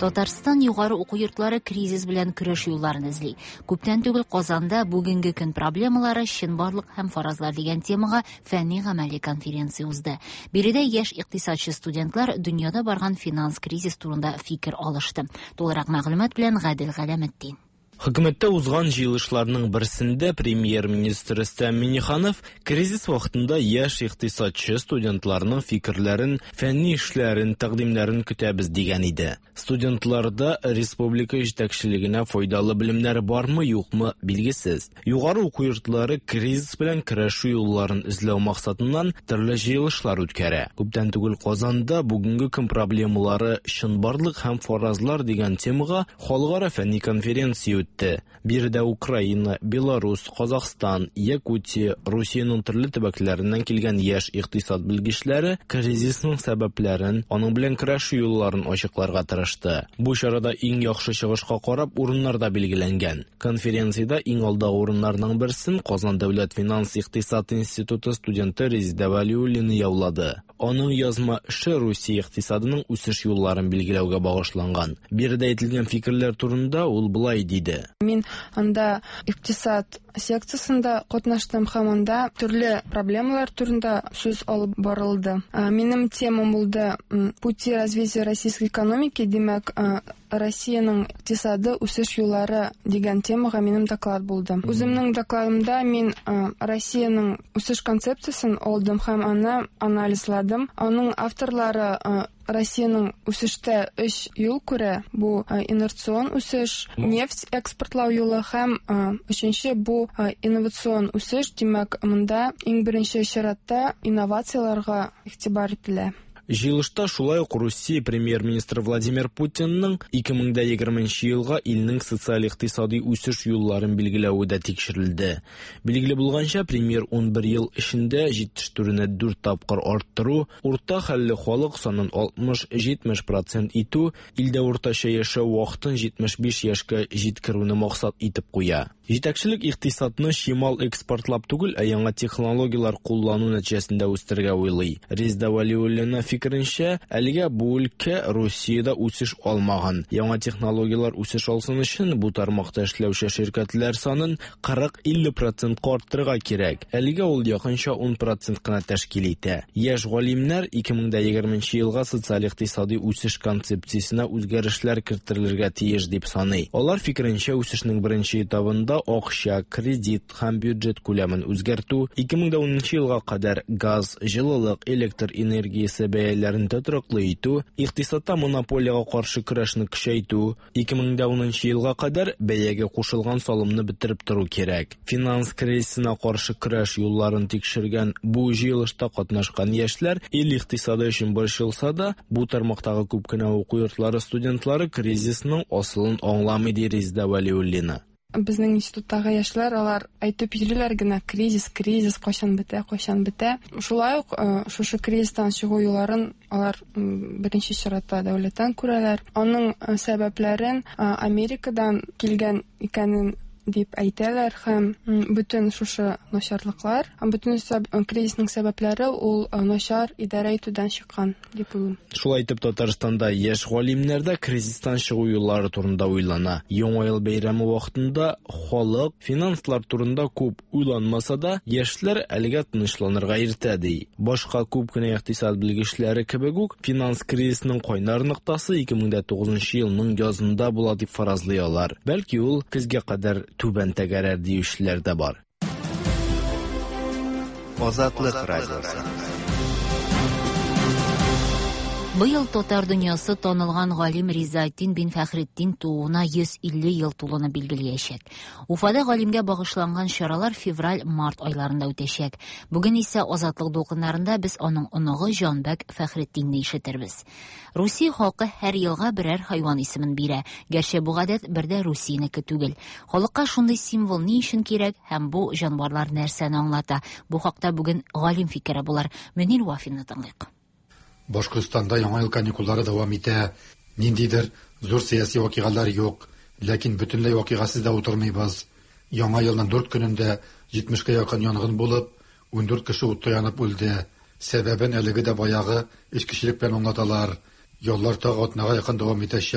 Татарстан югары уку йортлары кризис белән көрәш юлларын эзли. Күптән түгел Казанда бүгенге көн проблемалары, чынбарлык һәм фаразлар дигән темага фәнни-гамәли конференция узды. Биредә яшь икътисадчы студентлар дөньяда барган финанс кризис турында фикер алышты. Толырак мәгълүмат белән Гадел Галәметдин. Хөкүмәттә узган җыелышларның берсендә премьер-министр Рөстәм Миңнеханов кризис вакытында яшь икътисадчы студентларның фикерләрен, фәнни эшләрен, тәкъдимнәрен көтәбез дигән иде. Студентларда республика җитәкчелегенә файдалы белемнәр бармы, юкмы билгесез. Югары уку йортлары кризис белән көрәшү юлларын эзләү максатыннан төрле җыелышлар үткәрә. Күптән түгел Казанда бүгенге көн проблемалары, чынбарлык һәм фаразлар дигән темага халыкара фәнни конференция үтте. Биредә Украина, Беларусь, Казакстан, Якутия, Русиянең төрле төбәкләреннән килгән яшь икътисад белгечләре кризисның сәбәпләрен, аның белән көрәшү юлларын ачыкларга тырышты. Бу чарада иң яхшы чыгышка карап урыннар да билгеләнгән. Конференциядә иң алда урыннарның берсен Казан дәүләт финанс-икътисад институты студенты Резида Валиуллина яулады. Аның язма эше Русия икътисадының үсеш юлларын билгеләүгә багышланган. Биредә әйтелгән фикерләр турында ул булай диде. Мин анда икътисад секциясында катнаштым һәм анда төрле проблемалар турында сүз алып барылды. Минем темам булды пути развития российской экономики, димәк Россиянең икътисады үсеш юллары дигән темага минем доклад булды. Үземнең докладымда мин Россиянең үсеш концепциясын алдым һәм аны анализладым. Аның авторлары Россиянең үсештә 3 юл күрә. Бу инерцион үсеш, нефть экспортлау юлы һәм өченче бу инновацион үсеш. Димәк, монда иң беренче чиратта инновацияларга игътибар ителә. Җыелышта шулай ук Русия премьер-министры Владимир Путинның 2020 елга илнең социаль-икътисади үсеш юлларын билгеләве дә тикшерелде. Билгеле булганча, премьер 11 ел эчендә җитеш түренә 4 тапкыр арттыру, урта хәлле халык санын 60-70% итү, илдә уртача яшәү вакытын 75 яшькә җиткерүне максат итеп куя. Җитәкчелек икътисадны шимал экспортлап түгел, яңа технологиялар куллану нәтиҗәсендә үстергә уйлый. Резида Валиуллина фикеренчә, әлегә бу өлкә Русиядә үсеш алмаган. Яңа технологиялар үсеш алсын өчен бу тармакта эшләүче ширкәтләр санын 40-50% арттырырга кирәк. Әлегә ул якынча 10% кына тәшкил итә. Яшь галимнәр 2020 елга социаль-икътисади үсеш концепциясенә үзгәрешләр кертерлергә тиеш дип саный. Алар фикеренчә, үсешнең беренче этабында акча, кредит һәм бюджет күләмен үзгәртү, 2010 елга кадәр газ, җылылык, электр энергиясе бәяләрен тотрыклы итү, икътисадта монополияга каршы көрәшне көчәйтү, 2010 елга кадәр бәягә кушылган салымны бетереп тору кирәк. Финанс кризисына каршы көрәш юлларын тикшергән бу җыелышта катнашкан яшьләр ил икътисады өчен борчылса да, бу тармактагы күп кенә уку йортлары студентлары кризисның асылын аңламый ди Резида Валиуллина. Безнең институттагы яшьләр алар әйтеп йөриләр генә кризис кайчан бетә. Шулай ук шушы кризистан чыгу юлларын алар беренче чиратта дәүләттән күрәләр. Аның сәбәпләрен Америкадан килгән икәнен дип әйтәләр һәм бүтән шушы начарлыклар, бүтән кризисның сәбәпләре ул начар идарә итүдән чыккан дип уйлыйм. Шулай итеп, Татарстанда яшь галимнәр дә кризистан чыгу юллары турында уйлана. Яңа ел бәйрәме вакытында халык финанслар турында күп уйланмаса да, яшьләр әлегә тынычланырга иртә ди. Башка күп кенә икътисад белгечләре кебек үк финанс кризисының кайнар ноктасы 2009 елның язында була дип фаразлыйлар. Бәлки ул көзгә кадәр түбән тәгәрәр диючеләр дә бар. Азатлык радиосы. Быел татар дөньясы танылган галим Ризаэтдин бин Фәхретдин тууына 150 ел тулуны билгеләячәк. Уфада галимгә багышланган чаралар февраль-март айларында үтәчәк. Бүген исә Азатлык дулкыннарында без аның оныгы Жанбәк Фәхретдинне ишетербез. Русия халкы һәр елга берәр хайван исемен бирә. Гәрчә бу гадәт бердә Русиянеке түгел. Халыкка шундый символ ни өчен кирәк һәм бу җанварлар нәрсәне аңлата? Бу хакта бүген галим фикере булар. Мөнир Вафинны тыңлыйк. Башкортстанда яңа ел каникуллары дәвам итә. Ниндидер зур сияси вакыйгалар юк, ләкин бөтенләй вакыйгасыз да утырмыйбыз. Яңа елның 4 көнендә 70-кә якын янгын булып, 14 кеше утта янып үлде. Сәбәбен әлеге дә баягы эчкечелек белән аңлаталар. Яллар тагы атнага якын дәвам итәчәк.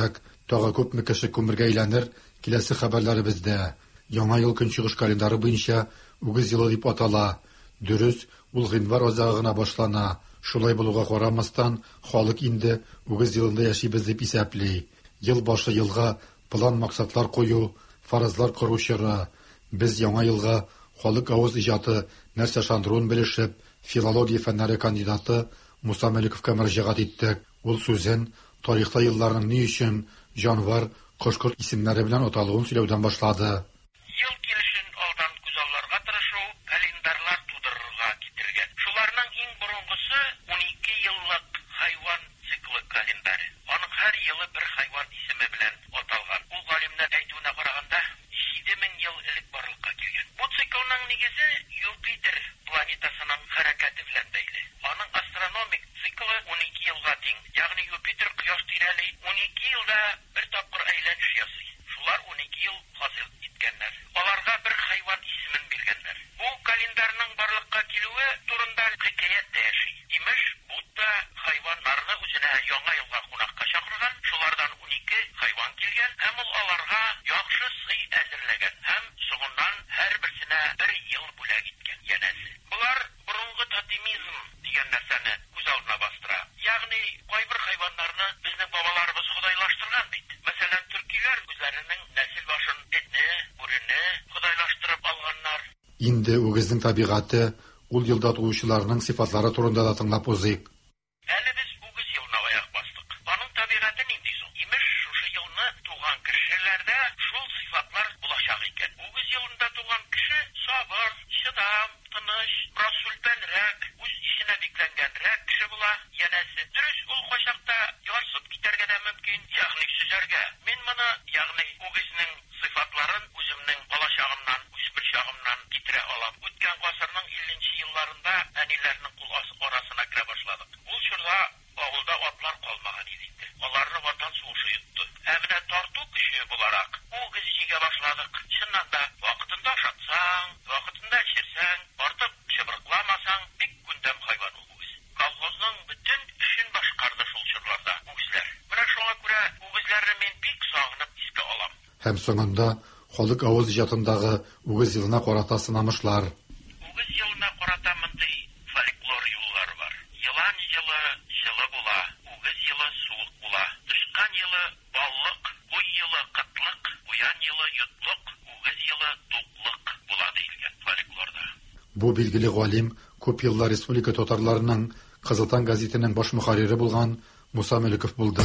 Тагы күпме кеше күмергә әйләнер, киләсе хәбәрләре бездә. Яңа ел көнчыгыш календаре буенча үгез елы дип атала. Дөрес, ул гыйнвар азагы гына башлана. Шулай булуга карамастан, халык инде үгез елында яшибез дип исәпли. Ел башы елга план максатлар кую, фаразлар кору чоры. Без яңа елга халык авыз иҗаты нәрсә шандыруын белешеп, филология фәннәре кандидаты Муса Мәликовка мөрәҗәгать иттек. Ул сүзен тарихта елларның ни өчен җанвар, кош-корт исемнәре белән аталуын сөйләүдән башлады. Ел килешен алдан күзалларга тырышу, календарлар тудырырга китергән. Шуларның иң борынгысы 12 еллык хайван циклы календаре. Аның һәр елы бер хайван исеме белән аталган. Ул галимнәр әйтүенә караганда 7000 ел элек барлыкка килгән. Бу циклның нигезе Юпитер планетасының хәрәкәте белән бәйле. Аның астрономик циклы 12 елга тиң. Ягъни Юпитер кояш тирәли 12 елда бер тапкыр әйләнеш ясый. Шулар 12 ел хасил иткәннәр. Аларга бер хайван исемен биргәннәр. Бу календарның барлыкка килүе турында хикәят тә яши. Имеш, Будда хайваннарны үзенә яңа елга кунакка чакырган. Шулардан 12 хайван килгән һәм ул аларга яхшы сый әзерләгән һәм соңыннан һәрберсенә бер ел бүләк иткән. Янәсе, булар борынгы тотемизм дигән нәрсәне күз алдына бастыра. Ягъни кайбер хайваннарны безнең бабаларыбыз худайлаштырган бит. Мәсәлән, төркиләр үзләренең нәсел башын этне, бүрене худайлаштырып алганнар. Инде үгезнең табигаты, ул елда туучыларның сыйфатлары турында да тыңлап узыйк. Әле без үгез елына аяк бастык. Аның табигаты нинди соң? Имеш, шушы елны туган кешеләрдә шул сыйфатлар булачак икән. Үгез елында туган кеше сабыр, чыдам, тыныч, бераз сүлпәнрәк, үз ишенә бикләнгәнрәк кеше була. Янәсе, дөрес, ул кайчакта ярсып китәргә дә мөмкин, ягъни сүзәргә. Мин моны, ягъни үгезнең сыйфатларын үземнең балачагымнан, үсмер чагымнан китерә алам. Үткән гасырның 50нче елларында әниләрнең кул арасына керә башладык. Ул чорда авылда атлар калмаган иде. Аларны ватан сугышы йотты. Ә менә тарту көче буларак үгез җигә башладык. Чыннан да, вакытында ашатсаң, вакытында эчерсәң, артык чыбыркламасаң, бик күндәм хайван ул үгез. Колхозның бөтен эшен башкарды шул чорларда үгезләр. Менә шуңа күрә үгезләрне мин бик сагынып искә алам. Һәм соңында халык авыз иҗатындагы үгез елына карата сынамышлар. Үгез елына карата мондый фольклор юллары бар. Елан елы җылы була, үгез елы суык була. Тышкан елы баллык, куй елы кытлык, уян елы йотлык, үгез елы туклык була дигән фольклорда. Бу билгеле галим күп еллар республика татарларының Кызылтан газетының баш мөхәррире булган Муса Мәликов булды.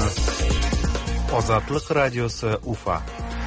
Азатлык радиосы Уфа.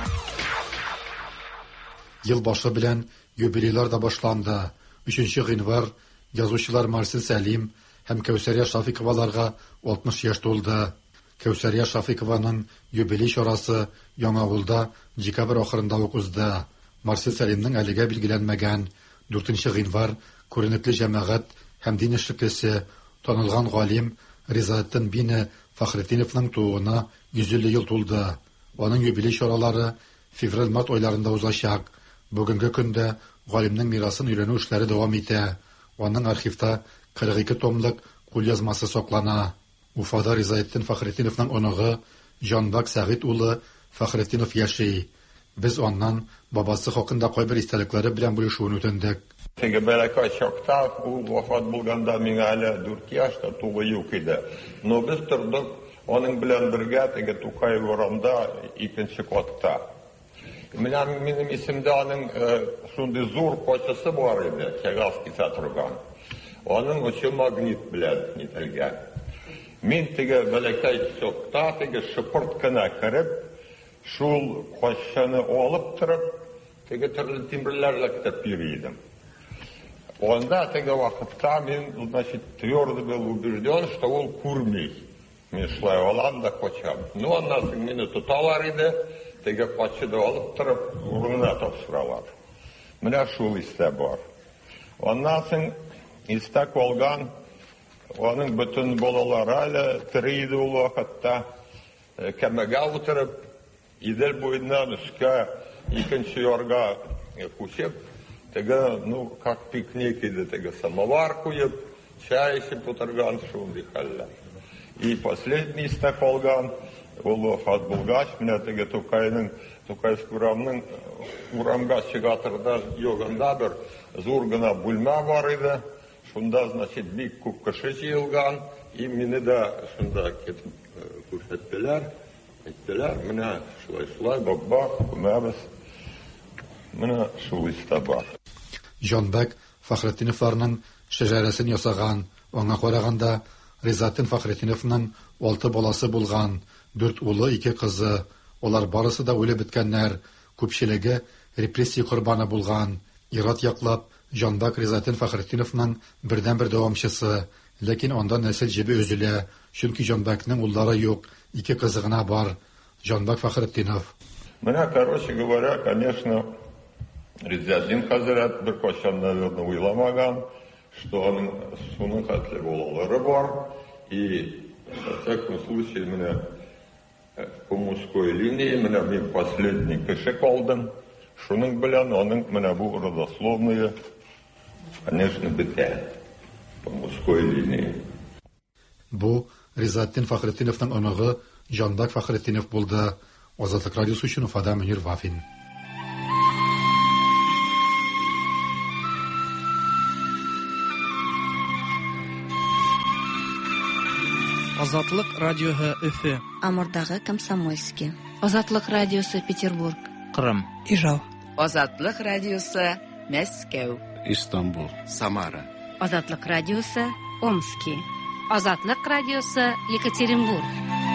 Ел башы белән юбилейлар да башланды. 3 гыйнвар язучылар Марсель Сәлим һәм Кәүсәрия Шафиковаларга 60 яшь тулды. Кәүсәрия Шафикованың юбилей чарасы Яңавылда декабрь ахырында ук узды. Марсель Сәлимнең әлегә билгеләнмәгән 4 гыйнвар күренекле җәмәгать һәм дин эшлеклесе, танылган галим Ризаэттин бине Фахретдиновның тууына 150 ел тулды. Аның юбилей чаралары февраль-март айларында узачак. Бүгенге көндә галимнең мирасын өйрәнү эшләре дәвам итә. Аның архивта 42 томлык кулъязмасы саклана. Уфада Ризаэттин Фахретдиновның оныгы Җанбак Сәгыйть улы Фахретдинов яши. Без аннан бабасы хакында кайбер истәлекләре белән бүлешүен үтендек. Теге бәләкәй чакта ул вафат булганда миңа әле 4 яшьтә тулы юк иде. Но без тордык аның белән бергә теге Тукай урамда 2нче катта. Минем исемдә аның шундый зур кочысы бар иде, кәгазь кисә торган. Аның очы магнит белән нителгән. Мин теге бәләкәй чакта теге шыпырт кына кереп, шул кочыны алып торып, теге төрле тимбрләргә китеп йөридем. Онда теге вакытта мин, значит, твердо был убежден, что ул күрми. Мин шулай алам да кочам. Ну, аннан соң мине тоталар иде, теге кочыды алып торып, урынына тапшыралар. Менә шул истә бар. Аннан соң истә калган, аның бөтен балалары әле тере иде ул вакытта. Кәмәгә утырып, Идел буеннан өскә 2нче ярга күчеп, теге, ну, как пикник иде, теге самовар куеп, чай эчеп утырган шундый хәлләр. И последний истә калган, ул вафат булгач, менә теге Тукайский урамга чыгатырда йогында бер зур гына бүлмә бар иде. Шунда, значит, бик күп кеше җыелган, и мине дә шунда китеп күрсәттеләр. Әйттеләр, менә шулай, бак, күмәбез. Менә шул истә бар. Җанбәк Фахретдиновларның шәҗәрәсен ясаган, аңа караганда Ризаттин Фахретдиновның 6 баласы булган, 4 улы, 2 кызы. Олар барысы да үлеп беткәннәр, күпчелеге репрессия корбаны булган. Ират яклап Җанбәк Ризаттин Фахретдиновның бердән-бер дәвамчысы, ләкин анда нәсел җебе өзелә, чөнки Җанбәкнең уллары юк, 2 кызы гына бар. Җанбәк Фахретдинов. Менә, короче говоря, конечно, Ризаттин хәзрәт бер качан, наверное, уйламаган, что шуның хәтле балалары бар, и во всяком случае, менә по мужской линии, менә мин последний кеше калдым, шуның белән аның менә бу родословные, конечно, бетә по мужской линии. Бу Ризаттин Фахретдиновның оныгы Җанбәк Фахретдинов булды. Азатлык радиосы өчен Уфада Мөнир Вафин. Азатлык радиоһы Өфе. Амурдагы Комсомольский. Азатлык радиосы Петербург. Кырым. Ижау. Азатлык радиосы Мәскәү. Истанбул. Самара. Азатлык радиосы Омский. Азатлык радиосы Екатеринбург.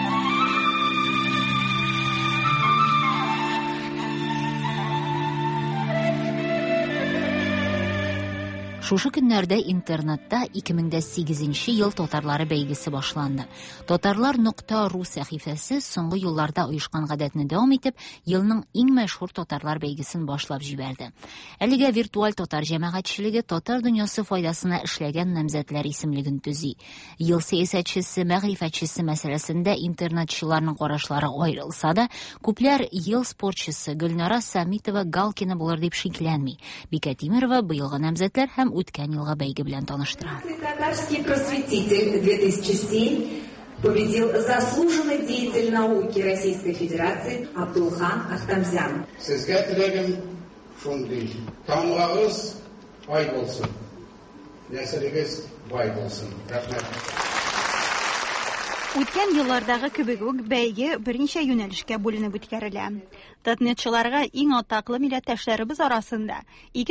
Шушы көннәрдә интернетта 2008 ел татарлары бәйгесе башланды. Татарлар.ру сәхифәсе соңгы елларда оешкан гадәтне дәвам итеп, елның иң мәшһүр татарлар бәйгесен башлап җибәрде. Әлегә виртуаль татар җәмәгатьчелеге татар дөньясы файдасына эшләгән намзәтләр исемлеген төзи. Ел сәясәтчесе, мәгърифәтчесе мәсьәләсендә интернетчыларның карашлары аерылса да, күпләр ел спортчысы Гөлнара Самитова Галкина булыр дип шикләнми. Бикә Тимирова быелгы намзәтләр һәм үткән елга бәйге белән таныштыра. Татарский просветитель 2007 победил заслуженный деятель науки Российской Федерации Абдулхан Ахтамзян. Сезгә теләгем шундый: тамагыз бай булсын, нәселегез бай булсын. Рәхмәт. Үткән еллардагы кебек үк бәйге берничә юнәлешкә бүленеп үткәрелә. Татнетчыларга иң атаклы милләттәшләребез арасында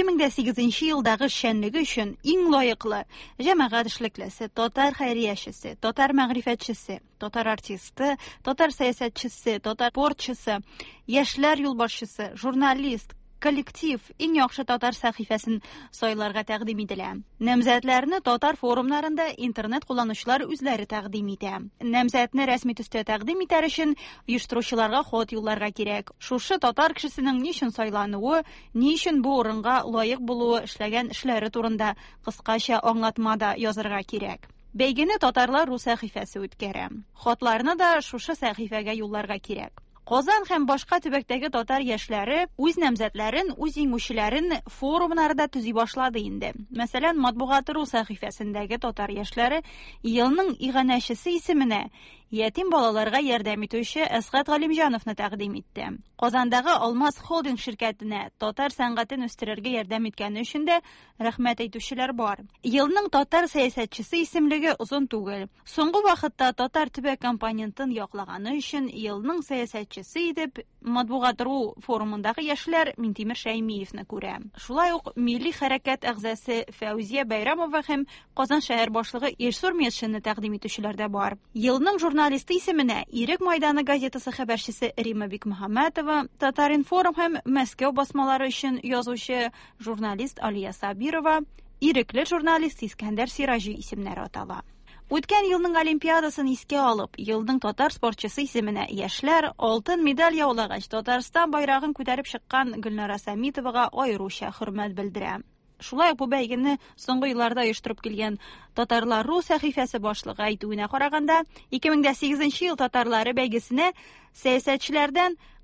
2008 елдагы шәнлеге өчен иң лаеклы җәмәгать эшлеклесе, татар хәйриячесе, татар мәгърифәтчесе, татар артисты, татар сәясәтчесе, татар спортчысы, яшьләр юлбашчысы, журналист, коллектив иң яхшы татар сәхифәсен сайларга тәкъдим ителә. Намзәтләрне татар форумнарында интернет кулланучылар үзләре тәкъдим итә. Намзәтне рәсми төстә тәкъдим итәр өчен оештыручыларга хат юлларга кирәк. Шушы татар кешесенең ни өчен сайлануы, ни өчен бу урынга лаек булуы, эшләгән эшләре турында кыскача аңлатмада язарга кирәк. Бәйгене татарлар.ру сәхифәсе үткәрә. Хатларны да шушы сәхифәгә юлларга кирәк. Казан һәм башка төбәктәге татар яшьләре үз намзәтләрен, үз иңүчеләрен форумнарда төзи башлады инде. Мәсәлән, Матбугат.ру сәхифәсендәге татар яшьләре елның иганәчесе исеменә ятим балаларга ярдәм итүче Әсгать Галимҗановны тәкъдим итте. Казандагы Алмаз холдинг ширкәтенә татар сәнгатен үстерергә ярдәм иткәне өчен дә рәхмәт әйтүчеләр бар. Елның татар сәясәтчесе исемлеге озын түгел. Соңгы вакытта татар төбәк компонентын яклаганы өчен елның сәясәтчесе итеп Матбугат.ру форумындагы яшьләр Минтимер Шәймиевне күрә. Шулай ук милли хәрәкәт әгъзасы Фәүзия Бәйрәмова һәм Казан шәһәр башлыгы Илсур Метшинны тәкъдим итүчеләр дә бар. Елның журналисты исеменә Ирек майданы газетасы хәбәрчесе Рима Бикмөхәммәтова, Татар-информ һәм Мәскәү басмалары өчен язучы журналист Алия Сабирова, ирекле журналист Искәндәр Сиражи исемнәре атала. Үткән елның олимпиадасын искә алып, елның татар спортчысы исеменә яшьләр алтын медаль яулагач, Татарстан байрагын күтәреп чыккан Гөлнара Самитовага аеруча хөрмәт белдерә. Шулай ук бу бәйгене соңгы елларда оештырып килгән Татарлар.ру сәхифәсе башлыгы әйтүенә караганда, 2008 ел татарлары бәйгесенә сәясәтчеләрдән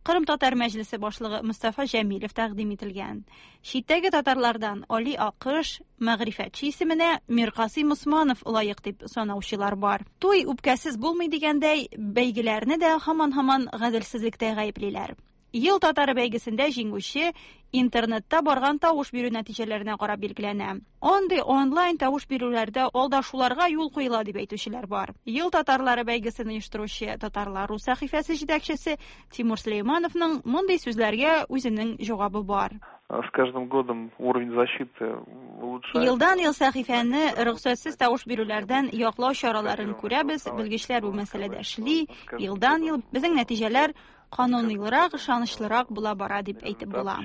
Кырым татар мәҗлесе башлыгы Мустафа Җәмилев тәкъдим ителгән. Читтәге татарлардан Али Акыш, мәгърифәтче исеменә Миркасым Усманов лаек дип санаучылар бар. Туй үпкәсез булмый дигәндәй, бәйгеләрне дә һаман гаделсезлектә гаеплиләр. Ел татары бәйгесендә җиңүче интернетта барган тавыш бирү нәтиҗәләренә карап билгеләнә. Андый онлайн тавыш бирүләрдә алдашуларга юл куела дип әйтүчеләр бар. Ел татарлары бәйгесен оештыручы Татарлар сәхифәсе җитәкчесе Тимур Сулеймановның мондый сүзләргә үзенең җавабы бар. С каждым годом уровень защиты улучшается. Елдан-ел сәхифәне рөхсәтсез тавыш бирүләрдән яклау чараларын күрәбез, белгечләр бу мәсьәләдә эшли. Елдан-ел безнең нәтиҗәләр канунлырак, ышанычлырак була бара дип әйтеп була.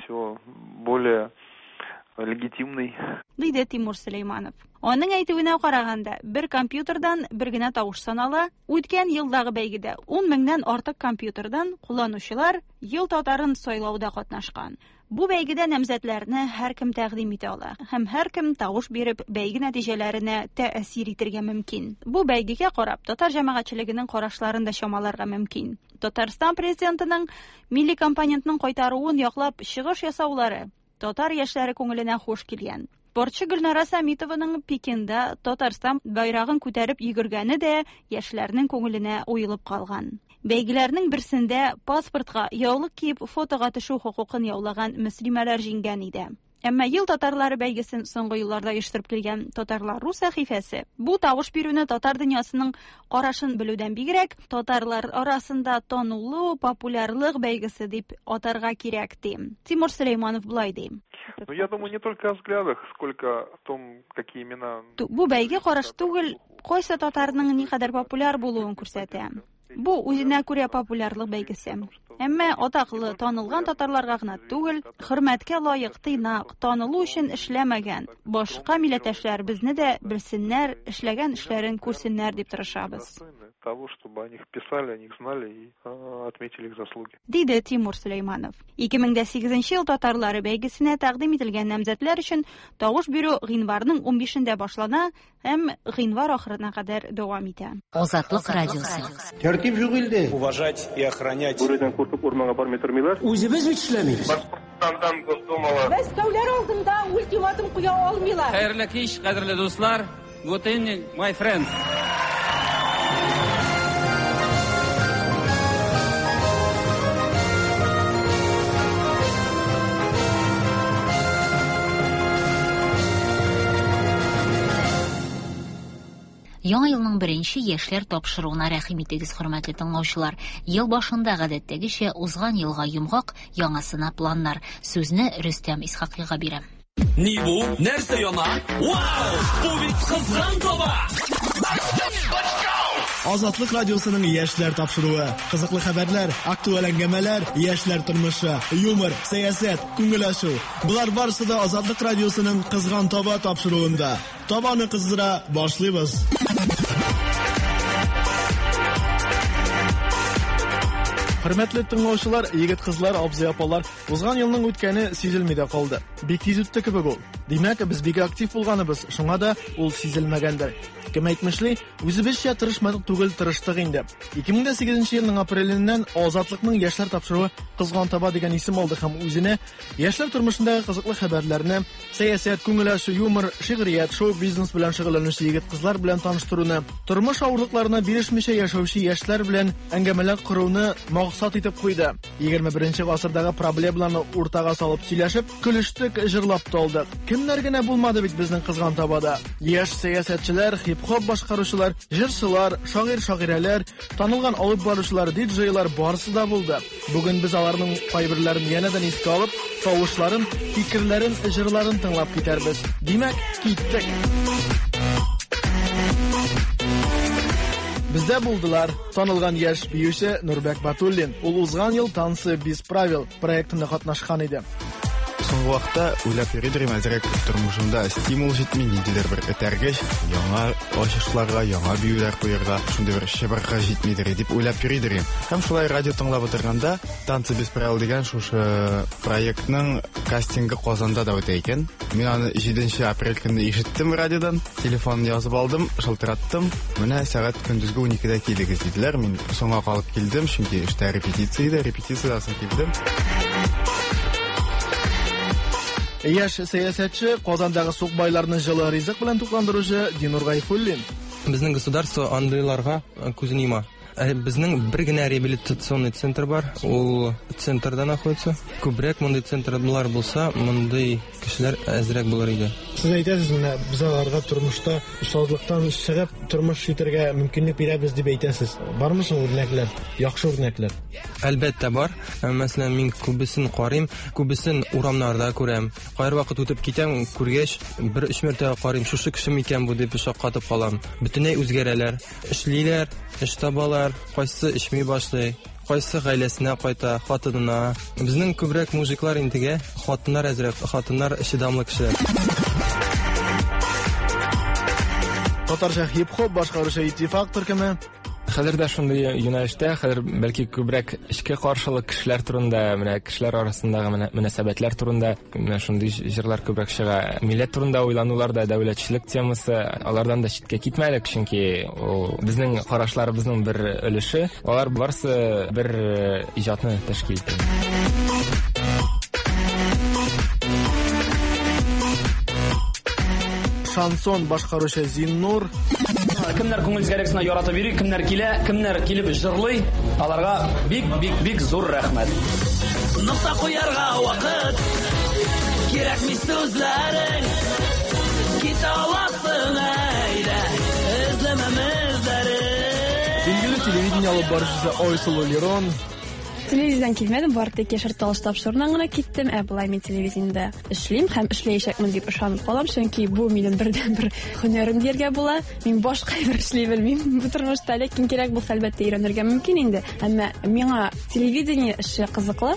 Более легитимный. Диде Тимур Сулейманов. Аның әйтүенә караганда, бер компьютердан бер генә тавыш санала. Үткән елдагы бәйгедә 10 меңнән артык компьютердан кулланучылар ел татарын сайлауда катнашкан. Бу бәйгедә намзәтләрне һәркем тәкъдим итә ала һәм һәркем тавыш биреп бәйге нәтиҗәләренә тәэсир итәргә мөмкин. Бу бәйгегә карап татар җәмәгатьчелегенең карашларын да чамаларга мөмкин. Татарстан президентының милли компонентның кайтаруын яклап чыгыш ясаулары татар яшьләре күңеленә хуш килгән. Спортчы Гөлнара Самитованың Пекинда Татарстан байрагын күтәреп йөгергәне дә яшьләрнең күңеленә уелып калган. Бәйгеләрнең берсендә паспортка яулык киеп фотога төшү хокукын яулаган мөслимәләр җиңгән иде. Әмма ел татарлары бәйгесен соңгы елларда оештырып килгән Татарлар сәхифәсе бу тавыш бирүне татар дөньясының карашын белүдән бигрәк татарлар арасында танулы, популярлык бәйгесе дип атарга кирәк ди. Тимур Сулейманов булай ди. Я думаю, не только о взглядах, сколько о том, какие имена. Бу бәйге караш түгел, кайсы татарның никадәр популяр булуын күрсәтә. Бу үзенә күрә популярлык бәйгесе. Әмма атаклы, танылган татарларга гына түгел, хөрмәткә лаек тыйнак, танылу өчен эшләмәгән башка милләттәшләр безне дә белсеннәр, эшләгән эшләрен күрсеннәр дип тырышабыз. Того, чтобы о них писали, о них знали и отметили их заслуги. Диде Тимур Сулейманов. 2008 ел татарлары бәйгесенә тәкъдим ителгән намзәтләр өчен тавыш бирү гыйнварның 15-ндә башлана һәм гыйнвар ахырына кадәр дәвам итә. Азатлык радиосы. Тәртип юк инде. Уважать и охранять. Бүредән куркып урманга бармый тормыйлар. Үзебез бит эшләмибез. Башкортстандан Госдумага. Мәскәүләр алдында ультиматум куя алмыйлар. Хәерле кич, кадерле дуслар. Good evening, my friends. Яңа елның беренче яшьләр тапшыруына рәхим итегез, хөрмәтле тыңлаучылар. Ел башында гадәттәгечә узган елга йомгак, яңасына планнар. Сүзне Рөстәм Исхакыйга бирәм. Ни бу? Нәрсә яна? Вау! Бу бит кызган таба! Азатлык радиосының яшьләр тапшыруы. Кызыклы хәбәрләр, актуаль әңгәмәләр, яшьләр тормышы, юмор, сәясәт, күңел ачу. Булар барысы да Азатлык радиосының кызган таба тапшыруында. Табаны кыздыра башлыйбыз. Хөрмәтле тыңлаучылар, егет-кызлар, абзый-апалар, узган елның үткәне сизелми дә калды. Бик тиз үтте кебек ул. Димәк, без бик актив булганыбыз, шуңа да ул сизелмәгәндер. Кем әйтмешли, үзебезчә тырышмадык түгел, тырыштык инде. 2008 елның апреленнән Азатлыкның яшьләр тапшыруы кызган таба дигән исем алды һәм үзенә яшьләр тормышындагы кызыклы хәбәрләрне, сәясәт, күңел ачу, юмор, шигърият, шоу-бизнес белән шөгыльләнүче егет-кызлар белән таныштыруны, тормыш авырлыкларына бирешмичә яшәүче яшьләр белән әңгәмәләр кыруны максат итеп куйды. 21 гасырдагы проблемаларны уртага салып сөйләшеп, көлештек, җырлап та алдык. Кемнәр генә булмады бит безнең кызган табада. Яшь сәясәтчеләр, хип-хоп башкаручылар, җырчылар, шагыйрь-шагыйрәләр, танылган алып баручылар, диджейлар барысы да булды. Бүген без аларның кайберләрен янәдән искә алып, тавышларын, фикерләрен, җырларын тыңлап китәрбез. Димәк, киттек. Бездә булдылар танылган яшь биюче Нурбек Батуллин. Ул узган ел танцы без правил проектында катнашкан иде. Соңгы вакытта уйлап йөридер мәзрәк тормышымда стимул җитми, ниндидер бер этәргеч, яңа ачышларга, яңа биюләр куярга, шундый бер чыбырга җитмидер дип уйлап йөридер. Һәм шулай радио тыңлап утырганда «Танцы без правил» дигән шушы проектның кастингы Казанда да үтә икән. Мин аны 7 апрель көнне ишеттем радиодан, телефон язып алдым, шылтыраттым. Менә сәгать көндезге 12-дә килегез диделәр. Мин соңга калып килдем, чөнки эштә репетициядән килдем. Яшь сәясәтче, Казандагы сук байларны җылы ризык белән тукландыручы Динур Гайфуллин. Безнең государство андыйларга күзен йома. Безнең бер генә реабилитационный центр бар. Ул центрда находится. Күбрәк мондый центрлар булса, мондый кешеләр әзрәк булыр иде. Сез әйтәсез, менә без аларга тормышта саузлыктан чыгып тормыш итәргә мөмкинлек бирәбез дип әйтәсез. Бармы соң үрнәкләр? Яхшы үрнәкләр? Әлбәттә бар. Мәсәлән, мин күбесен карыйм, күбесен урамнарда күрәм. Кайр вакыт үтеп китәм, күргәч, 1-3 мәртәбә карыйм, шушы кеше микән бу дип шаккатып калам. Бөтенләй үзгәрәләр, эшлиләр, эш табалар, кайсы эшми башлый, кайсы гаиләсенә кайта, хатынына. Безнең күбрәк мужиклар интегә, хатыннар әзрәк, хатыннар чыдамлы кешеләр. Татарча хип-хоп башкаручы иттифак төркеме. Хәзер дә шундый юнәлештә, хәзер бәлки күбрәк эчке каршылык кешеләр турында, менә кешеләр арасындагы мөнәсәбәтләр турында, менә шундый җырлар күбрәк чыга. Милләт турында уйланулар да, дәүләтчелек темасы, алардан да читкә китмәдек, чөнки безнең карашларыбызның бер өлеше, алар барсы бер иҗатны тәшкил итә. Шансон башкаручы Зиннур. Кемнәр күңел гәрәксенә яратып йөри, кемнәр килеп җырлый, аларга бик зур рәхмәт. Нокта куярга вакыт, кирәкми сүзләрең, китә аласың әйдә, эзләмәмезләрең. Билгеле телевидение алып баручысы Айсылу Лерон. Телевизиядән килмәдем, бары тик яшәр талыш тапшырудан гына киттем. Булай мин телевизиядә эшлим һәм эшләячәкмен дип ышанып калам, чөнки бу минем бердән-бер һөнәрем дияргә була. Мин башка бер эшли белмим. Бу тормышта ләкин кирәк булса әлбәттә өйрәнергә мөмкин инде. Әмма миңа телевидение эше кызыклы.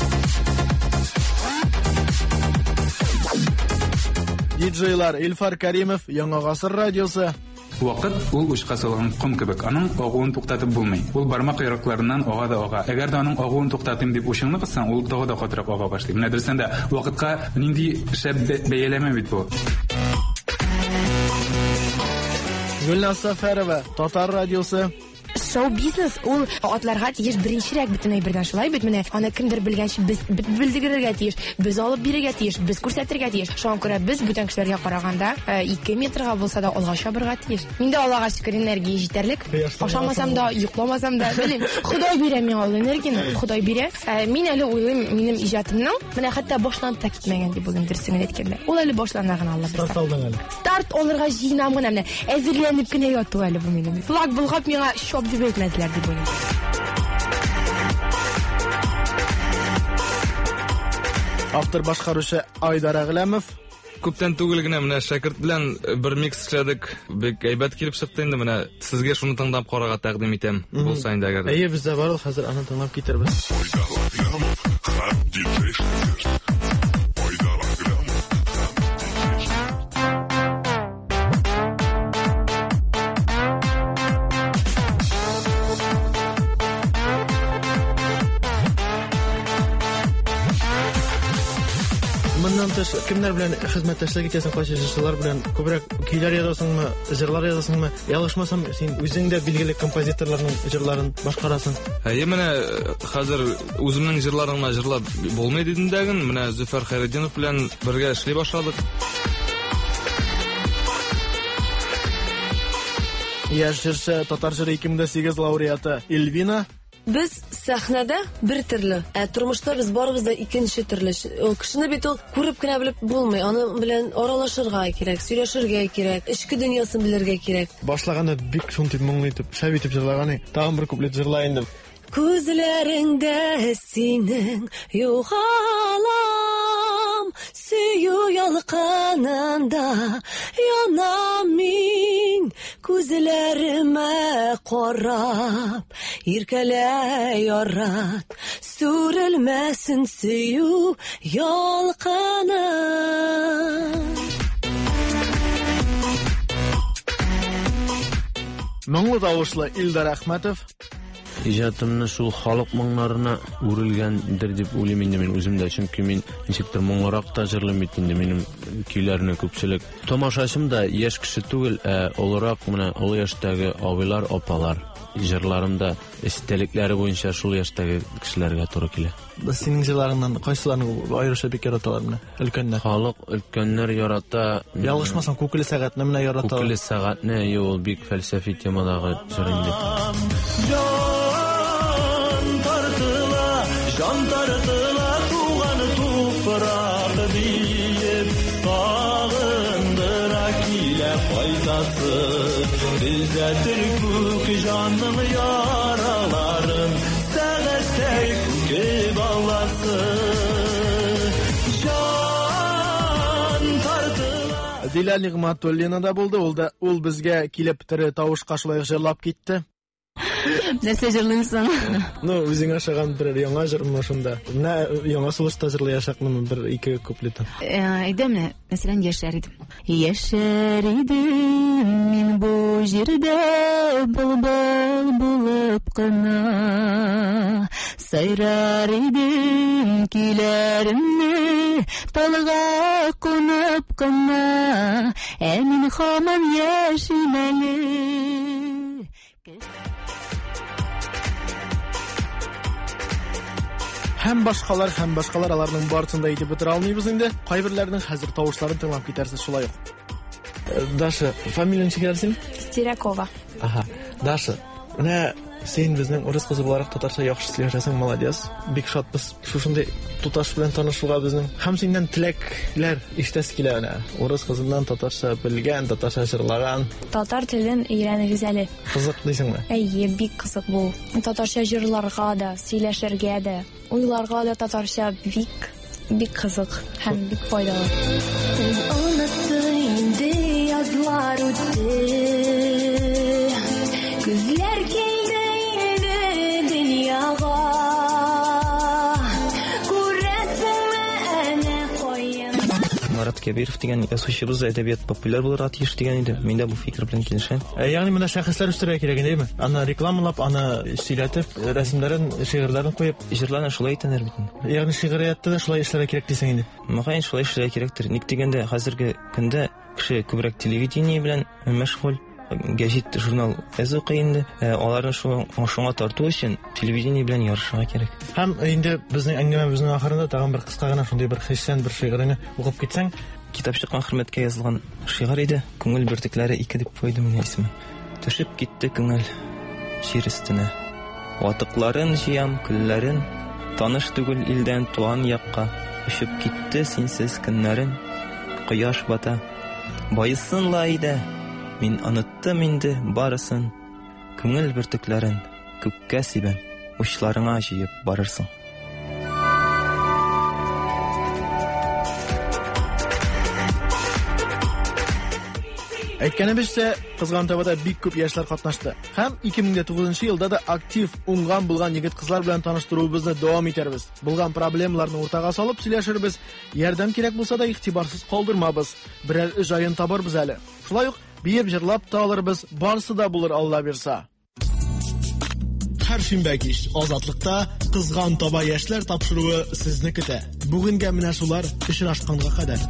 Диджейлар Илфар Каримов, Яңа гасыр радиосы. Вакыт ул учка салган ком кебек, аның агуын туктатып булмый. Ул бармак ярыкларыннан ага да ага. Әгәр дә аның агуын туктатыйм дип ушыңны кыссаң, ул тагы да катырак ага башлый. Менә дөрестән дә вакытка нинди шәп бәяләмә бит бу. Гөлназ Сафарова, Татар радиосы. Шоу-бизнес ул атларга тиеш беренчерәк бөтенләй бердән шулай бит. Менә аны кемдер белгәнче без белдерергә тиеш, без алып бирергә тиеш, без күрсәтергә тиеш. Шуңа күрә без бүтән кешеләргә караганда 2 метрга булса да алга чабырга тиеш. Миндә Аллага шөкер энергия җитәрлек. Ашамасам да, йокламасам да, белим. Ходай бирә миңа ул энергияне, Ходай бирә. Мин әле уйлыйм, минем иҗатымның менә хәтта башланып та китмәгән дип булдым дөресен әйткәндә. Ул әле башлана гына Алла белсә. Старт алырга җыенам гына менә. Әзерләнеп кенә яту әле бу минем. Флаг булгап миңа шоп дип әйтмәделәр дип уйлыйм. Автор башкаручы Айдар Әгъләмов. Күптән түгел генә менә шәкерт белән бер микс эшләдек. Бик әйбәт килеп чыкты инде, менә сезгә шуны тыңлап карарга тәкъдим итәм. Булса инде әгәр. Әйе, бездә бар, хәзер аны тыңлап китербез. Кемнәр белән хезмәттәшлек итәсең, кайсы җырчылар белән күбрәк көйләр язасыңмы, җырлар язасыңмы? Ялгышмасам, син үзең дә билгеле композиторларның җырларын башкарасың. Әйе, менә хәзер үземнең җырларымны җырлап булмый дидендәген, менә Зөфәр Хәйретдинов белән бергә эшли башладык. Яшь җырчы, Татар җыры 2008 лауреаты Эльвина. Без сәхнәдә бер төрле, тормышта без барыбыз да икенче төрле. Ул кешене бит ул күреп кенә белеп булмый. Аны белән аралашырга кирәк, сөйләшергә кирәк, эчке дөньясын белергә кирәк. Башлаганда бик шунтый моңлы итеп, шәп итеп җырлаган. Тагын бер куплет җырлай инде. Күзләреңдә синең югалам, сөю ялкынында янам мин. Күзләремә карап, иркәлә ярат, сүрелмәсен сөю ялкыны. Моңлы тавышлы Илдар Әхмәтов. Иҗатымны шул халык моңнарына үрелгәндер дип уйлыйм инде мин үземдә, чөнки мин ничектер моңлырак та җырлыйм бит инде минем көйләрне күпчелек. Тамашачым да яшь кеше түгел, олырак менә олы яшьтәге абыйлар, апалар. Җырларымда истәлекләре буенча шул яшьтәге кешеләргә туры килә. Синең җырларыңнан кайсыларын аеруча бик яраталар менә? Өлкәннәр. Халык өлкәннәр ярата. Ялгышмасам, Күкеле сәгатьне менә яраталар. Күкеле сәгатьне ул бик фәлсәфи темадагы җыр инде. Can tartıla tuğanı tuprağı deyip Sağındırak ile faydası Düzeltir kök canın yaraların Sağestek köke bağlası Can tartıla Дилә Нигъматуллина да булды. Ул безгә килеп тере тавышка шулай җырлап китте. Нәрсә җырлыйсың? Үзең ашаган бер яңа җырмы шунда. Менә яңа сулышта җырлаячакмын бер-ике куплетын. Әйдәме, мәсәлән, яшәр идем. Яшәр идем мин бу җирдә былбыл булып кына. Сайрар идем киләремне талга кунып кына. Мин һаман яшим әле. Һәм башкалар аларның барысын да әйтеп бетә алмыйбыз инде. Кайберләрнең хәзер тавышларын тыңлап китәрсез шулай ук. Даша, фамилияң чигәрсең? Стерякова. Ага. Даша, менә син безнең урыс кызы буларак татарча яхшы сөйләшәсең, молодец. Бик шатбыз шушындай туташ белән танышуга безнең. Һәм синнән теләкләр ишетәс килә менә. Урыс кызыннан татарча белгән, татарча җырлаган. Татар телен өйрәнегез әле. Кызык дисеңме? Әйе, бик кызык бу. Татарча җырларга да, сөйләшергә дә, уйларга да татарча бик кызык һәм бик файдалы. Онытты язлар үтте. Күзләр килде инде дөньяга. Күрәсеңме әнә каян. Марат Кәбиров дигән язучыбыз әдәбият популяр булырга тиеш дигән иде. Мин дә бу фикер белән килешәм. Ягъни менә шәхесләр үстерергә кирәк инде, аны рекламалап, аны сөйләтеп, рәсемнәрен, шигырьләрен куеп, җырларны шулай әйтәләр бит. Ягъни шигъриятта да шулай эшләргә кирәк дисең инде. Мөгаен шулай эшләргә кирәктер. Ник дигәндә, хәзерге көндә кеше күбрәк телевидение белән мәшгуль, гәҗит, журнал укый инде. Аларны шуңа тарту өчен телевидение белән ярышырга кирәк. Һәм инде безнең әңгәмәбезнең ахырында тагын бер кыска гына шундый бер хисән бер шигырьне укып китсәң. Китап чыккан хөрмәткә язылган шигырь иде. Күңел бөртекләре 2 дип куйдым мин исеме. Төшеп китте күңел җир өстенә. Ватыкларын җыям, көлләрен, таныш түгел илдән туган якка. Өчеп китте синсез көннәрен. Кояш бата. Байысынла иде. Мин оныттым инде барысын. Күңел бөртекләрен күккә сибәм. Учларыңа җыеп барырсың. Әйткәнебезчә, кызган табада бик күп яшьләр катнашты. Һәм 2009 елда да актив уңган булган егет-кызлар белән таныштыруыбызны дәвам итәрбез. Булган проблемаларны уртага салып сөйләшербез. Ярдәм кирәк булса да игътибарсыз калдырмабыз. Берәр җаен табарбыз әле. Шулай ук биеп җырлап та алырбыз. Барысы да булыр, Алла бирса. Һәр шимбә кич Азатлыкта кызган таба яшьләр тапшыруы сезне көтә. Бүгенгә менә шулар очрашканга кадәр.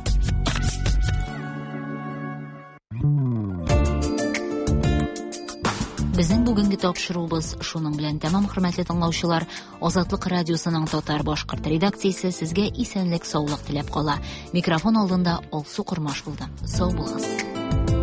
Безнең бүгенге тапшыруыбыз шуның белән тәмам, хөрмәтле тыңлаучылар. Азатлык радиосының татар-башкорт редакциясе сезгә исәнлек, саулык теләп кала. Микрофон алдында Алсу Курмаш булды. Сау булыгыз.